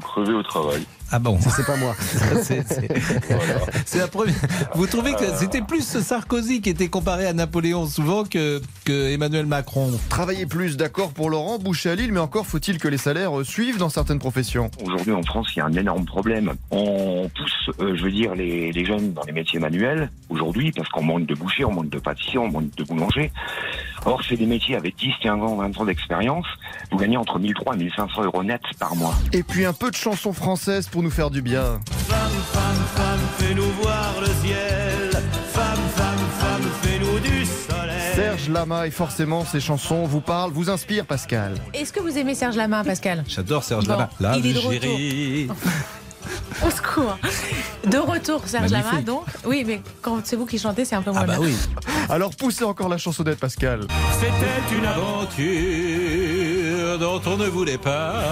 crever au travail. Ah bon, c'est pas moi. C'est la première. Vous trouvez que c'était plus Sarkozy qui était comparé à Napoléon souvent que Emmanuel Macron? Travailler plus, d'accord pour Laurent, boucher à Lille, mais encore faut-il que les salaires suivent dans certaines professions. Aujourd'hui en France, il y a un énorme problème. On pousse, les jeunes dans les métiers manuels aujourd'hui parce qu'on manque de bouchers, on manque de pâtissiers, on manque de boulangers. Or, c'est des métiers avec 10, 15 ans, 20 ans d'expérience. Vous gagnez entre 1300 et 1500 euros net par mois. Et puis un peu de chansons françaises pour nous faire du bien. Femme, femme, femme, fais-nous voir le ciel. Femme, femme, femme, fais-nous du soleil. Serge Lama, et forcément ces chansons vous parlent, vous inspirent, Pascal. Est-ce que vous aimez Serge Lama, Pascal? J'adore Serge Lama. Il est de retour. Au secours. De retour, Serge Lama, donc. Oui, mais quand c'est vous qui chantez, c'est un peu moins bien. Oui. Alors poussez encore la chansonnette, Pascal. C'était une aventure dont on ne voulait pas.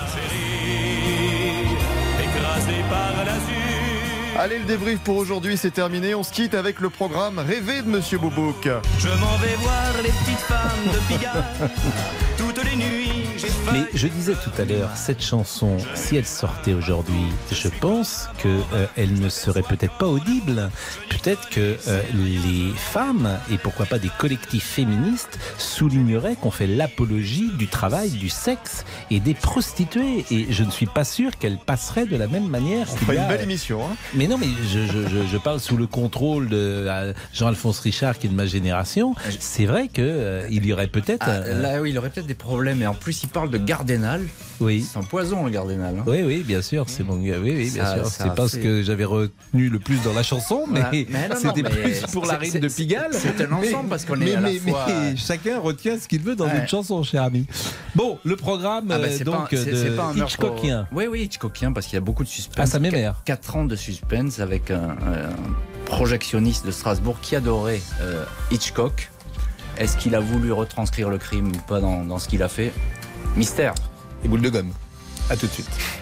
Écrasé par l'azur. Allez, le débrief pour aujourd'hui, c'est terminé. On se quitte avec le programme Rêver de Monsieur Boubouk. Je m'en vais voir les petites femmes de Pigalle. Toutes les nuits, j'ai faim. Mais je disais tout à l'heure, cette chanson, si elle sortait aujourd'hui, je pense qu'elle ne serait peut-être pas audible. Peut-être que les femmes, et pourquoi pas des collectifs féministes, souligneraient qu'on fait l'apologie du travail, du sexe et des prostituées. Et je ne suis pas sûr qu'elle passerait de la même manière. On fait une belle émission, hein. Mais non, mais je parle sous le contrôle de Jean-Alphonse Richard, qui est de ma génération. C'est vrai qu'il y aurait peut-être... Là, oui, il aurait peut-être des problèmes. Et en plus, il parle de Gardénal. Oui. C'est un poison, le Gardénal. Hein. Oui, bien sûr. C'est bon. Oui, bien sûr. C'est pas ce que j'avais retenu le plus dans la chanson, mais c'était plus pour la rime de Pigalle. C'est un ensemble, parce qu'on est à la fois... Mais chacun retient ce qu'il veut dans une chanson, cher ami. Bon, le programme de Hitchcockien. Oui, Hitchcockien, parce qu'il y a beaucoup de suspense. Ah, ça m'émère. 4 ans de suspense avec un projectionniste de Strasbourg qui adorait Hitchcock. Est-ce qu'il a voulu retranscrire le crime ou pas dans ce qu'il a fait? Mystère. Et boule de gomme. À tout de suite.